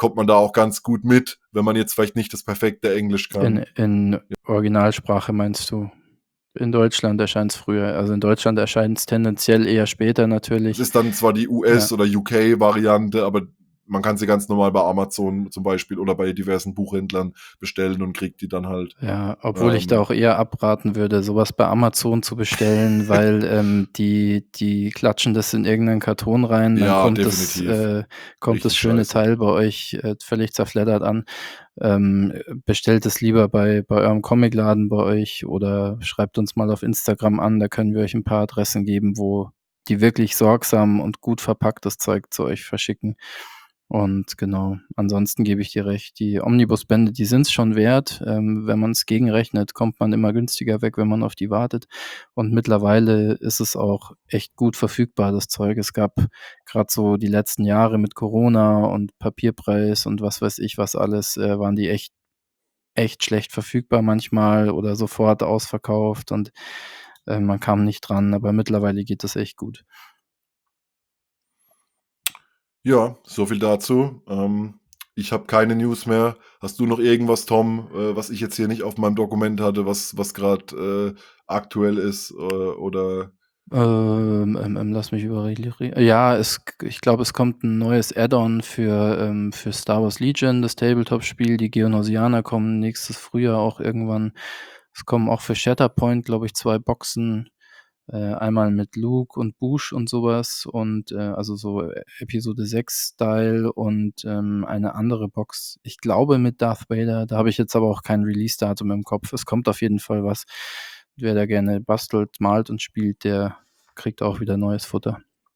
kommt man da auch ganz gut mit, wenn man jetzt vielleicht nicht das perfekte Englisch kann. In in Originalsprache meinst du? In Deutschland erscheint's früher. Also, in Deutschland erscheint's tendenziell eher später Es natürlich. ist dann zwar die U Ja. S oder U K-Variante, aber man kann sie ganz normal bei Amazon zum Beispiel oder bei diversen Buchhändlern bestellen und kriegt die dann halt. Ja, obwohl ich da Ähm, auch eher abraten würde, so was bei Amazon zu bestellen, weil, ähm, die die klatschen das in irgend 'nen Karton rein, dann Ja, kommt das definitiv. äh, kommt das Richtig schöne scheiße. Teil bei euch, äh, völlig zerfleddert an. Ähm, bestellt es lieber bei bei eurem Comicladen bei euch oder schreibt uns mal auf Instagram an, da können wir euch 'n paar Adressen geben, wo die wirklich sorgsam und gut verpacktes Zeug zu euch verschicken. Und genau, ansonsten gebe ich dir recht, die Omnibusbände, die sind's schon wert. Ähm, wenn man's gegenrechnet, kommt man immer günstiger weg, wenn man auf die wartet. Und mittlerweile ist es auch echt gut verfügbar, das Zeug. Es gab grad so die letzten Jahre mit Corona und Papierpreis und was weiß ich was alles, äh, waren die echt echt schlecht verfügbar manchmal oder sofort ausverkauft und, äh, man kam nicht dran, aber mittlerweile geht das echt gut. Ja, so viel dazu. Ähm, ich habe keine News mehr. Hast du noch irgendwas, Tom, äh, was ich jetzt hier nicht auf meinem Dokument hatte, was was grad, äh, aktuell ist, äh, oder Ähm, ähm, ähm, lass mich überlegen. Ja, es k ich glaube, es kommt 'n neues Add-on für, ähm für Star Wars Legion, das Tabletop-Spiel. Die Geonosianer kommen nächstes Frühjahr auch irgendwann. Es kommen auch für Shatterpoint, glaube ich, zwei Boxen, äh, einmal mit Luke und Boushh und so was und, äh also so Episode sechs Style und, ähm, eine andere Box, ich glaube mit Darth Vader. Da habe ich jetzt aber auch kein Release-Datum im Kopf. Es kommt auf jeden Fall was. Wer da gerne bastelt, malt und spielt, der kriegt auch wieder neues Futter.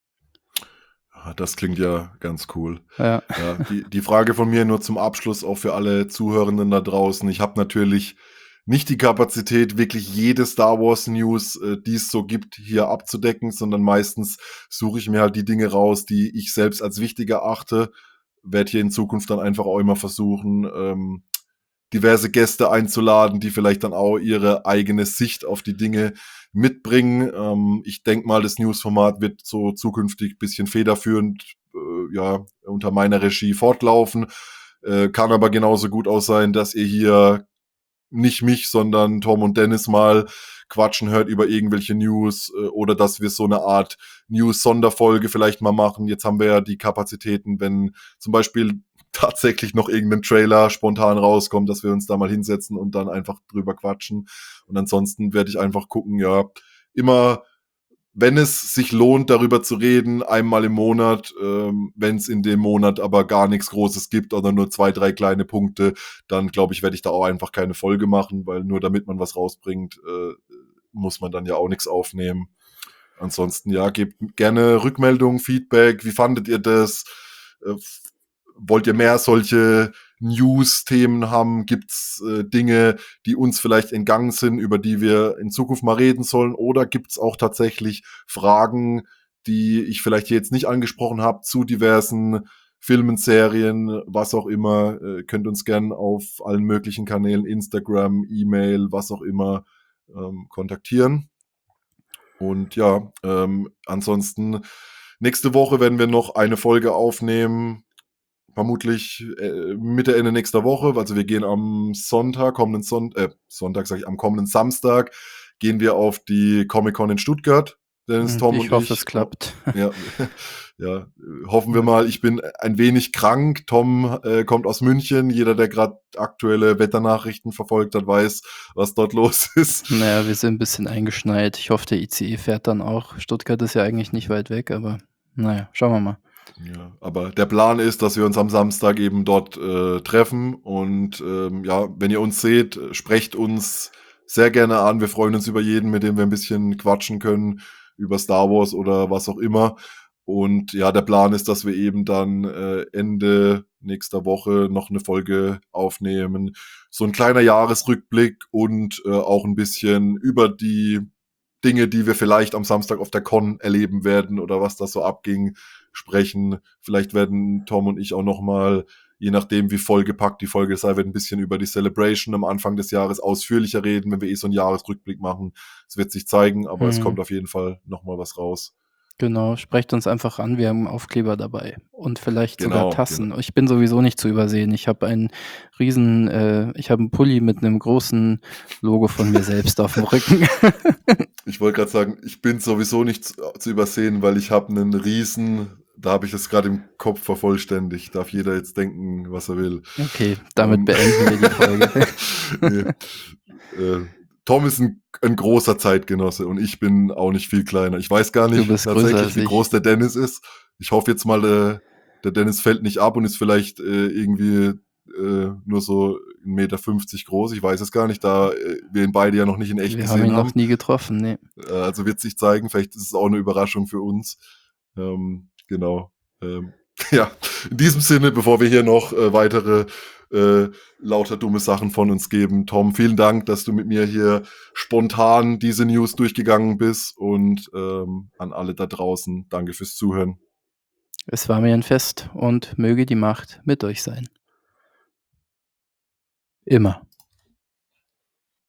Ah, das klingt ja ganz cool. Ja. Ja, die die Frage von mir nur zum Abschluss auch für alle Zuhörenden da draußen. Ich habe natürlich nicht die Kapazität, wirklich jede Star-Wars-News, äh, die es so gibt, hier abzudecken, sondern meistens suche ich mir halt die Dinge raus, die ich selbst als wichtig erachte. Werde hier in Zukunft dann einfach auch immer versuchen, ähm, diverse Gäste einzuladen, die vielleicht dann auch ihre eigene Sicht auf die Dinge mitbringen. Ähm, ich denke mal, das News-Format wird so zukünftig bisschen federführend, äh, ja, unter meiner Regie fortlaufen. Äh, kann aber genauso gut auch sein, dass ihr hier nicht mich, sondern Tom und Dennis mal quatschen hört über irgendwelche News, äh, oder dass wir so 'ne Art News-Sonderfolge vielleicht mal machen. Jetzt haben wir ja die Kapazitäten, wenn zum Beispiel tatsächlich noch irgend 'nen Trailer spontan rauskommt, dass wir uns da mal hinsetzen und dann einfach drüber quatschen. Und ansonsten werde ich einfach gucken, ja, immer, wenn es sich lohnt, darüber zu reden, einmal im Monat, ähm, wenn's in dem Monat aber gar nix Großes gibt oder nur zwei, drei kleine Punkte, dann glaube ich, werde ich da auch einfach keine Folge machen, weil nur damit man was rausbringt, äh, muss man dann ja auch nix aufnehmen. Ansonsten, ja, gebt gerne Rückmeldung, Feedback. Wie fandet ihr das? Äh, f wollt ihr mehr solche News-Themen haben? Gibt's, äh, Dinge, die uns vielleicht entgangen sind, über die wir in Zukunft mal reden sollen? Oder gibt's auch tatsächlich Fragen, die ich vielleicht jetzt nicht angesprochen habe zu diversen Filmen, Serien, was auch immer? Äh, könnt uns gern auf allen möglichen Kanälen, Instagram, E-Mail, was auch immer, ähm, kontaktieren. Und ja, ähm, ansonsten nächste Woche werden wir noch eine Folge aufnehmen, vermutlich, äh, Mitte, Ende nächster Woche. Also, wir gehen am Sonntag, kommenden Sonn äh, Sonntag sage ich, am kommenden Samstag gehen wir auf die Comic-Con in Stuttgart, Dennis, Hm, Tom ich und hoffe, es ich. O klappt. ja, ja, äh, hoffen wir Ja. mal. Ich bin ein wenig krank. Tom, äh, kommt aus München. Jeder, der grad aktuelle Wetternachrichten verfolgt hat, weiß, was dort los ist. Na ja, wir sind 'n bisschen eingeschneit. Ich hoffe, der I C E fährt dann auch. Stuttgart ist ja eigentlich nicht weit weg, aber na ja, schauen wir mal. Ja, aber der Plan ist, dass wir uns am Samstag eben dort, äh, treffen und, ähm, ja, wenn ihr uns seht, sprecht uns sehr gerne an. Wir freuen uns über jeden, mit dem wir 'n bisschen quatschen können über Star Wars oder was auch immer. Und ja, der Plan ist, dass wir eben dann, äh, Ende nächster Woche noch 'ne Folge aufnehmen. So 'n kleiner Jahresrückblick und, äh, auch 'n bisschen über die Dinge, die wir vielleicht am Samstag auf der Con erleben werden oder was da so abging, sprechen. Vielleicht werden Tom und ich auch noch mal, je nachdem, wie vollgepackt die Folge sei, wird 'n bisschen über die Celebration am Anfang des Jahres ausführlicher reden, wenn wir eh so 'n Jahresrückblick machen. Es wird sich zeigen, aber es Mhm. kommt auf jeden Fall noch mal was raus. Genau, sprecht uns einfach an, wir haben Aufkleber dabei und vielleicht sogar Genau, genau. Tassen. Ich bin sowieso nicht zu übersehen. Ich habe einen riesen äh, ich habe 'n Pulli mit 'nem großen Logo von mir selbst aufm Rücken. Ich wollte grad sagen, ich bin sowieso nicht z zu übersehen, weil ich habe 'nen riesen da habe ich das grad im Kopf vervollständigt. Darf jeder jetzt denken, was er will. Okay, damit Ähm, beenden wir die Folge. ne, äh, Tom ist 'n 'n großer Zeitgenosse und ich bin auch nicht viel kleiner. Ich weiß gar Du nicht bist größer tatsächlich, als wie ich. groß der Dennis ist. Ich hoffe jetzt mal, äh, der Dennis fällt nicht ab und ist vielleicht, äh, irgendwie, äh, nur so 'n Meter fünfzig groß. Ich weiß es gar nicht, da, äh, wir ihn beide ja noch nicht in echt Wir haben gesehen ihn noch haben. nie getroffen, ne. Äh, also wird sich zeigen, vielleicht ist es auch 'ne Überraschung für uns. Ähm, genau. Ähm, ja, in diesem Sinne, bevor wir hier noch, äh, weitere, äh, lauter dumme Sachen von uns geben. Tom, vielen Dank, dass du mit mir hier spontan diese News durchgegangen bist und, ähm, an alle da draußen, danke fürs Zuhören. Es war mir ein Fest und möge die Macht mit euch sein. Immer.